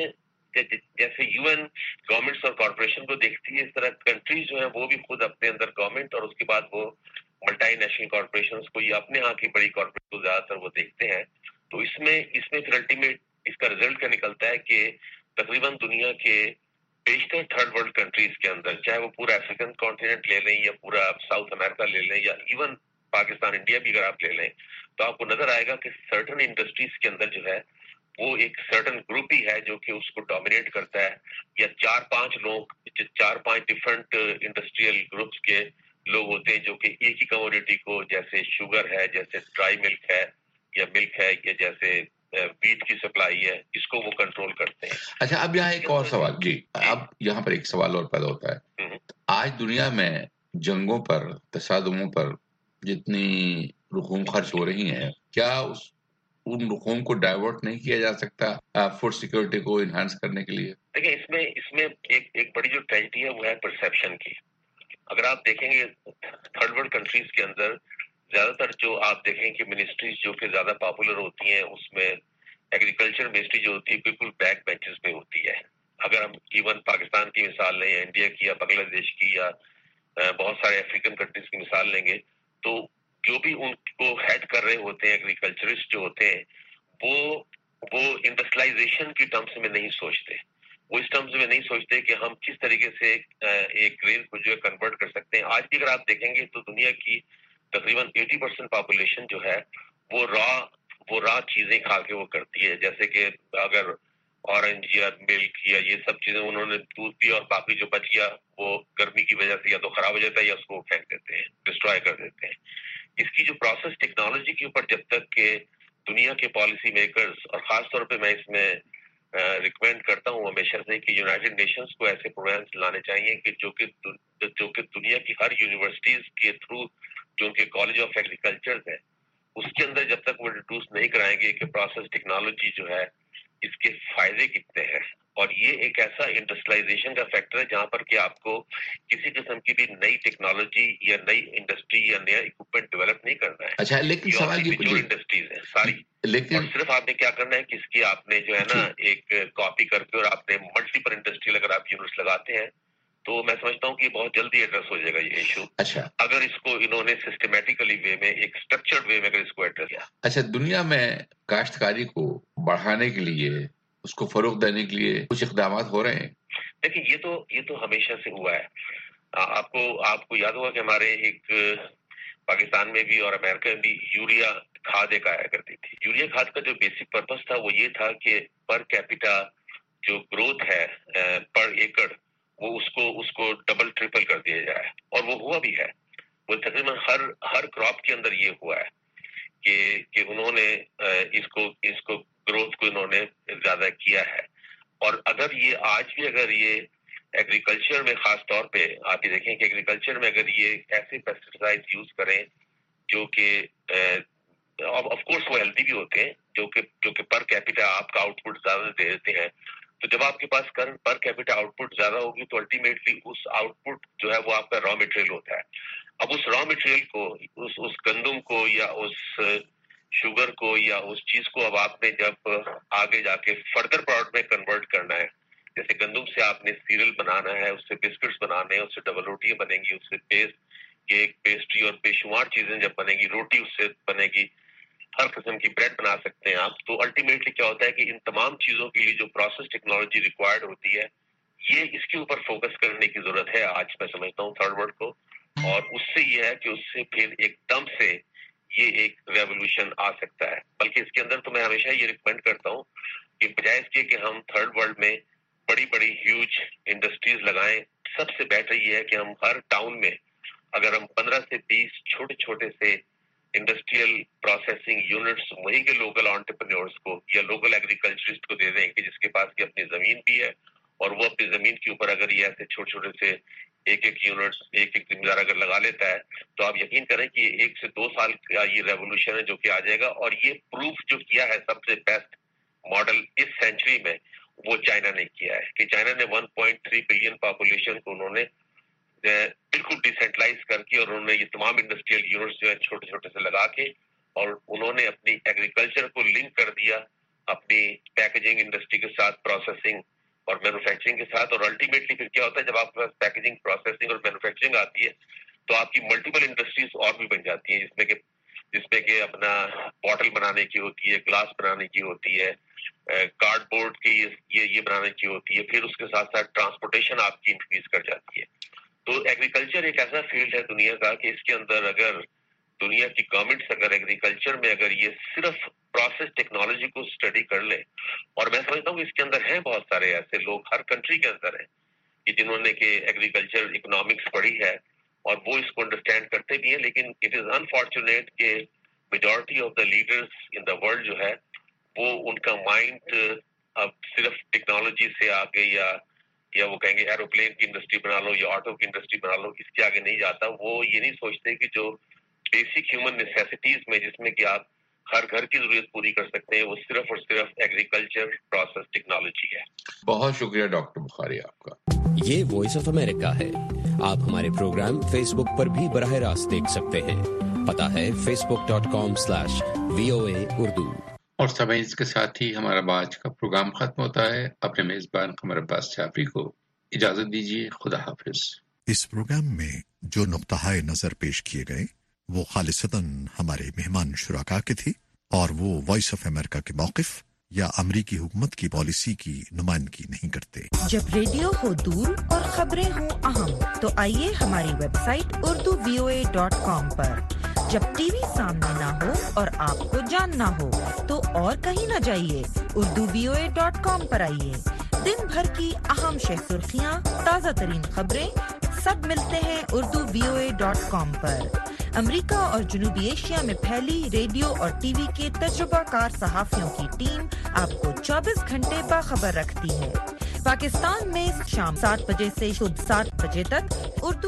جیسے یو این گورنمنٹس اور کارپوریشن کو دیکھتی ہے, اس طرح کنٹریز جو ہیں وہ بھی خود اپنے اندر گورنمنٹ اور اس کے بعد وہ ملٹی نیشنل کارپوریشنز کو یا اپنے ہاں کی بڑی کارپوریٹ کو زیادہ تر وہ دیکھتے ہیں. تو اس میں اس میں پھر الٹیمیٹ اس کا رزلٹ کیا نکلتا ہے کہ تقریباً دنیا کے بیشتر تھرڈ ورلڈ کنٹریز کے اندر, چاہے وہ پورا افریقن کانٹیننٹ لے لیں یا پورا ساؤتھ امریکہ لے لیں یا ایون پاکستان انڈیا بھی اگر آپ لے لیں, تو آپ کو نظر آئے گا کہ سرٹن انڈسٹریز کے اندر جو ہے وہ ایک سرٹن گروپ ہی ہے جو کہ اس کو ڈومینیٹ کرتا ہے, یا چار پانچ لوگ چار پانچ ڈفرنٹ انڈسٹریل گروپس کے لوگ ہوتے ہیں جو کہ ایک ہی کموڈیٹی کو, جیسے شوگر ہے, جیسے ڈرائی ملک ہے یا ملک ہے, یا جیسے ویٹ کی سپلائی ہے, اس کو وہ کنٹرول کرتے ہیں. اچھا, اب یہاں ایک اور سوال, جی اب یہاں پر ایک سوال اور پیدا ہوتا ہے. آج دنیا میں جنگوں پر, تصادموں پر جتنی رقوم خرچ ہو رہی ہیں, کیا اس ان رقوم کو ڈائیورٹ نہیں کیا جا سکتا فوڈ سیکورٹی کو انہانس کرنے کے لیے؟ دیکھیں اس میں اس میں ایک ایک بڑی جو ٹریجڈی ہے وہ ہے پرسیپشن کی. اگر آپ دیکھیں گے تھرڈ ورلڈ کنٹریز کے اندر زیادہ تر جو آپ دیکھیں کہ منسٹریز جو کہ زیادہ پاپولر ہوتی ہیں, اس میں ایگریکلچر منسٹری جو ہوتی ہے بالکل بیک بینچز پہ ہوتی ہے. اگر ہم ایون پاکستان کی مثال لیں, انڈیا کی یا بنگلہ دیش کی یا بہت سارے افریقن کنٹریز کی مثال لیں گے, تو جو بھی ان کو ہیڈ کر رہے ہوتے ہیں ایگریکلچرسٹ جو ہوتے ہیں, وہ وہ انڈسٹریلائزیشن کی ٹرمز میں نہیں سوچتے. وہ اس ٹرمز میں نہیں سوچتے کہ ہم کس طریقے سے ایک گرین کو جو ہے کنورٹ کر سکتے ہیں. آج بھی اگر آپ دیکھیں گے تو دنیا کی تقریباً ایٹی پرسینٹ پاپولیشن جو ہے وہ را وہ را چیزیں کھا کے وہ کرتی ہے، جیسے کہ اگر اورنج یا ملک یا یہ سب چیزیں انہوں نے دودھ پیا اور باقی جو بچ گیا وہ گرمی کی وجہ سے یا تو خراب ہو جاتا ہے یا اس کو پھینک دیتے ہیں، ڈسٹرائے کر دیتے ہیں. اس کی جو پروسیس ٹیکنالوجی کے اوپر جب تک کہ دنیا کے پالیسی میکرز، اور خاص طور پہ میں اس میں ریکمینڈ کرتا ہوں ہمیشہ سے کہ یونائٹڈ نیشنز کو ایسے پروگرامز لانے چاہیے کہ جو کہ جو کہ دنیا کی ہر یونیورسٹیز کے تھرو جو ان کے کالج آف ایگریکلچر ہے اس کے اندر جب تک وہ انٹروڈیوس نہیں کرائیں گے کہ پروسیس ٹیکنالوجی جو ہے اس کے فائدے کتنے ہیں. اور یہ ایک ایسا انڈسٹریلائزیشن کا فیکٹر ہے جہاں پر کہ آپ کو کسی قسم کی بھی نئی ٹیکنالوجی یا نئی انڈسٹری یا نیا اکوپمنٹ ڈیولپ نہیں کرنا ہے. اچھا لیکن سوال یہ جو انڈسٹریز ہیں ساری، لیکن اور صرف آپ نے کیا کرنا ہے کہ اس کی آپ نے جو ہے نا ایک کاپی کر کے اور آپ نے ملٹیپل انڈسٹریل اگر آپ یونٹس لگاتے ہیں تو میں سمجھتا ہوں کہ بہت جلدی ایڈریس ہو جائے گا یہ ایشو. اچھا اگر اس کو انہوں نے سسٹمیٹیکلی وے میں ایک اسٹرکچرڈ وے میں اگر اس کو ایڈریس کیا. اچھا دنیا میں کاشتکاری کو بڑھانے کے لیے، اس کو فروغ دینے کے لیے کچھ اقدامات ہو رہے ہیں؟ دیکھیں یہ تو یہ تو ہمیشہ سے ہوا ہے. آپ کو آپ کو یاد ہوگا کہ ہمارے ایک پاکستان میں بھی اور امریکہ میں بھی یوریا کھاد ایک آیا کرتی تھی. یوریا کھاد کا جو بیسک پرپس تھا وہ یہ تھا کہ پر کیپیٹا جو گروتھ ہے پر ایکڑ وہ اس کو اس کو ڈبل ٹریپل کر دیا جائے، اور وہ ہوا بھی ہے. وہ تقریباً ہر ہر کراپ کے اندر یہ ہوا ہے کہ کہ انہوں نے اس کو اس کو گروتھ کو انہوں نے زیادہ کیا ہے. اور اگر یہ آج بھی اگر یہ ایگریکلچر میں خاص طور پہ آپ یہ دیکھیں کہ ایگریکلچر میں اگر یہ ایسے پیسٹیسائڈ یوز کریں جو کہ آف کورس وہ ہیلدی بھی ہوتے ہیں، جو کہ جو کہ پر کیپیٹا آپ کا آؤٹ پٹ زیادہ دے دیتے ہیں، تو جب آپ کے پاس پر کیپیٹا آؤٹ پٹ زیادہ ہوگی تو الٹیمیٹلی اس آؤٹ پٹ جو ہے وہ آپ کا را مٹیریل ہوتا ہے. اب اس را مٹیریل کو اس اس گندم کو یا اس شوگر کو یا اس چیز کو اب آپ نے جب آگے جا کے فردر پروڈکٹ میں کنورٹ کرنا ہے، جیسے گندم سے آپ نے سیریل بنانا ہے، اس سے بسکٹس بنانے ہیں، اس سے ڈبل روٹیاں بنیں گی، اس سے پیسٹ کیک پیسٹری اور بے شمار چیزیں جب بنے گی، روٹی اس سے بنے گی، ہر قسم کی بریڈ بنا سکتے ہیں آپ. تو الٹیمیٹلی کیا ہوتا ہے کہ ان تمام چیزوں کے لیے جو پروسیس ٹیکنالوجی ریکوائرڈ ہوتی ہے یہ اس کے اوپر فوکس کرنے کی ضرورت ہے آج میں سمجھتا ہوں تھرڈ ورلڈ کو. اور اس سے یہ ہے کہ اس سے پھر ایک دم سے یہ ایک ریولوشن آ سکتا ہے. بلکہ اس کے اندر تو میں ہمیشہ یہ ریکمینڈ کرتا ہوں کہ بجائے اس کے کہ ہم تھرڈ ورلڈ میں بڑی بڑی ہیوج انڈسٹریز لگائیں، سب سے بہتر یہ ہے کہ ہم ہر ٹاؤن میں اگر ہم پندرہ سے بیس چھوٹے چھوٹے سے انڈسٹریل پروسیسنگ یونٹس وہیں کے لوکل انٹرپرینورز کو یا لوکل ایگریکلچرسٹ کو دے دیں کہ جس کے پاس کی اپنی زمین بھی ہے، اور وہ اپنی زمین کے اوپر اگر یہ ایسے چھوٹے چھوٹے سے ایک ایک یونٹ ایک ایک ذمہ دار اگر لگا لیتا ہے تو آپ یقین کریں کہ ایک سے دو سال کا یہ ریولوشن ہے جو کہ آ جائے گا. اور یہ پروف جو کیا ہے سب سے بیسٹ ماڈل اس سینچری میں وہ چائنا نے کیا ہے کہ چائنا نے one point three billion population کو انہوں نے بالکل ڈیسینٹرلائز کر کے اور انہوں نے یہ تمام انڈسٹریل یونٹس جو ہے چھوٹے چھوٹے سے لگا کے اور انہوں نے اپنی ایگریکلچر کو لنک کر دیا اپنی پیکیجنگ انڈسٹری کے ساتھ، پروسیسنگ اور مینوفیکچرنگ کے ساتھ. اور الٹیمیٹلی پھر کیا ہوتا ہے جب آپ کے پاس پیکیجنگ، پروسیسنگ اور مینوفیکچرنگ آتی ہے تو آپ کی ملٹیپل انڈسٹریز اور بھی بن جاتی ہیں، جس میں کہ جس میں کہ اپنا بوٹل بنانے کی ہوتی ہے، گلاس بنانے کی ہوتی ہے، کارڈ بورڈ کی یہ یہ بنانے کی ہوتی ہے، پھر اس کے ساتھ ساتھ ٹرانسپورٹیشن آپ کی انکریز کر جاتی ہے. تو ایگریکلچر ایک ایسا فیلڈ ہے دنیا کا کہ اس کے اندر اگر دنیا کی گورنمنٹس اگر ایگریکلچر میں اگر یہ صرف پروسیس ٹیکنالوجی کو اسٹڈی کر لیں، اور میں سمجھتا ہوں کہ اس کے اندر ہیں بہت سارے ایسے لوگ ہر کنٹری کے اندر ہیں کہ جنہوں نے کہ ایگریکلچر اکنامکس پڑھی ہے اور وہ اس کو انڈرسٹینڈ کرتے بھی ہیں، لیکن اٹ از انفارچونیٹ کہ majority of the leaders in the world جو ہے وہ ان کا مائنڈ اب صرف ٹیکنالوجی سے آگے یا یا وہ کہیں گے ایروپلین کی انڈسٹری بنا لو یا آٹو کی انڈسٹری بنا لو، اس کے آگے نہیں جاتا. وہ یہ نہیں سوچتے کہ جو بیسک ہیومن نیسیسٹیز میں جس میں کہ آپ ہر گھر کی ضرورت پوری کر سکتے ہیں وہ صرف اور صرف ایگریکلچر پروسیس ٹیکنالوجی ہے. بہت شکریہ ڈاکٹر بخاری آپ کا. یہ وائس آف امریکہ ہے. آپ ہمارے پروگرام فیس بک پر بھی براہ راست دیکھ سکتے ہیں. پتہ ہے face book dot com slash V O A Urdu. اور سبھی اس کے ساتھ ہی ہمارا آج کا پروگرام ختم ہوتا ہے. اپنے میزبان قمر عباس جعفری کو اجازت دیجیے. خدا حافظ. اس پروگرام میں جو نقطہ نظر پیش کیے گئے وہ خالصتاً ہمارے مہمان شرکاء کے تھے اور وہ وائس آف امریکہ کے موقف یا امریکی حکومت کی پالیسی کی نمائندگی نہیں کرتے. جب ریڈیو ہو دور اور خبریں ہوں اہم تو آئیے ہماری website Urdu V O A dot com پر جب ٹی وی سامنے نہ ہو اور آپ کو جاننا ہو تو اور کہیں نہ جائیے، Urdu V O A dot com پر آئیے۔ دن بھر کی اہم شہ سرخیاں، تازہ ترین خبریں سب ملتے ہیں Urdu V O A dot com پر۔ امریکہ اور جنوبی ایشیا میں پھیلی ریڈیو اور ٹی وی کے تجربہ کار صحافیوں کی ٹیم آپ کو چوبیس گھنٹے باخبر رکھتی ہے۔ پاکستان میں شام سات بجے سے صبح سات بجے تک اردو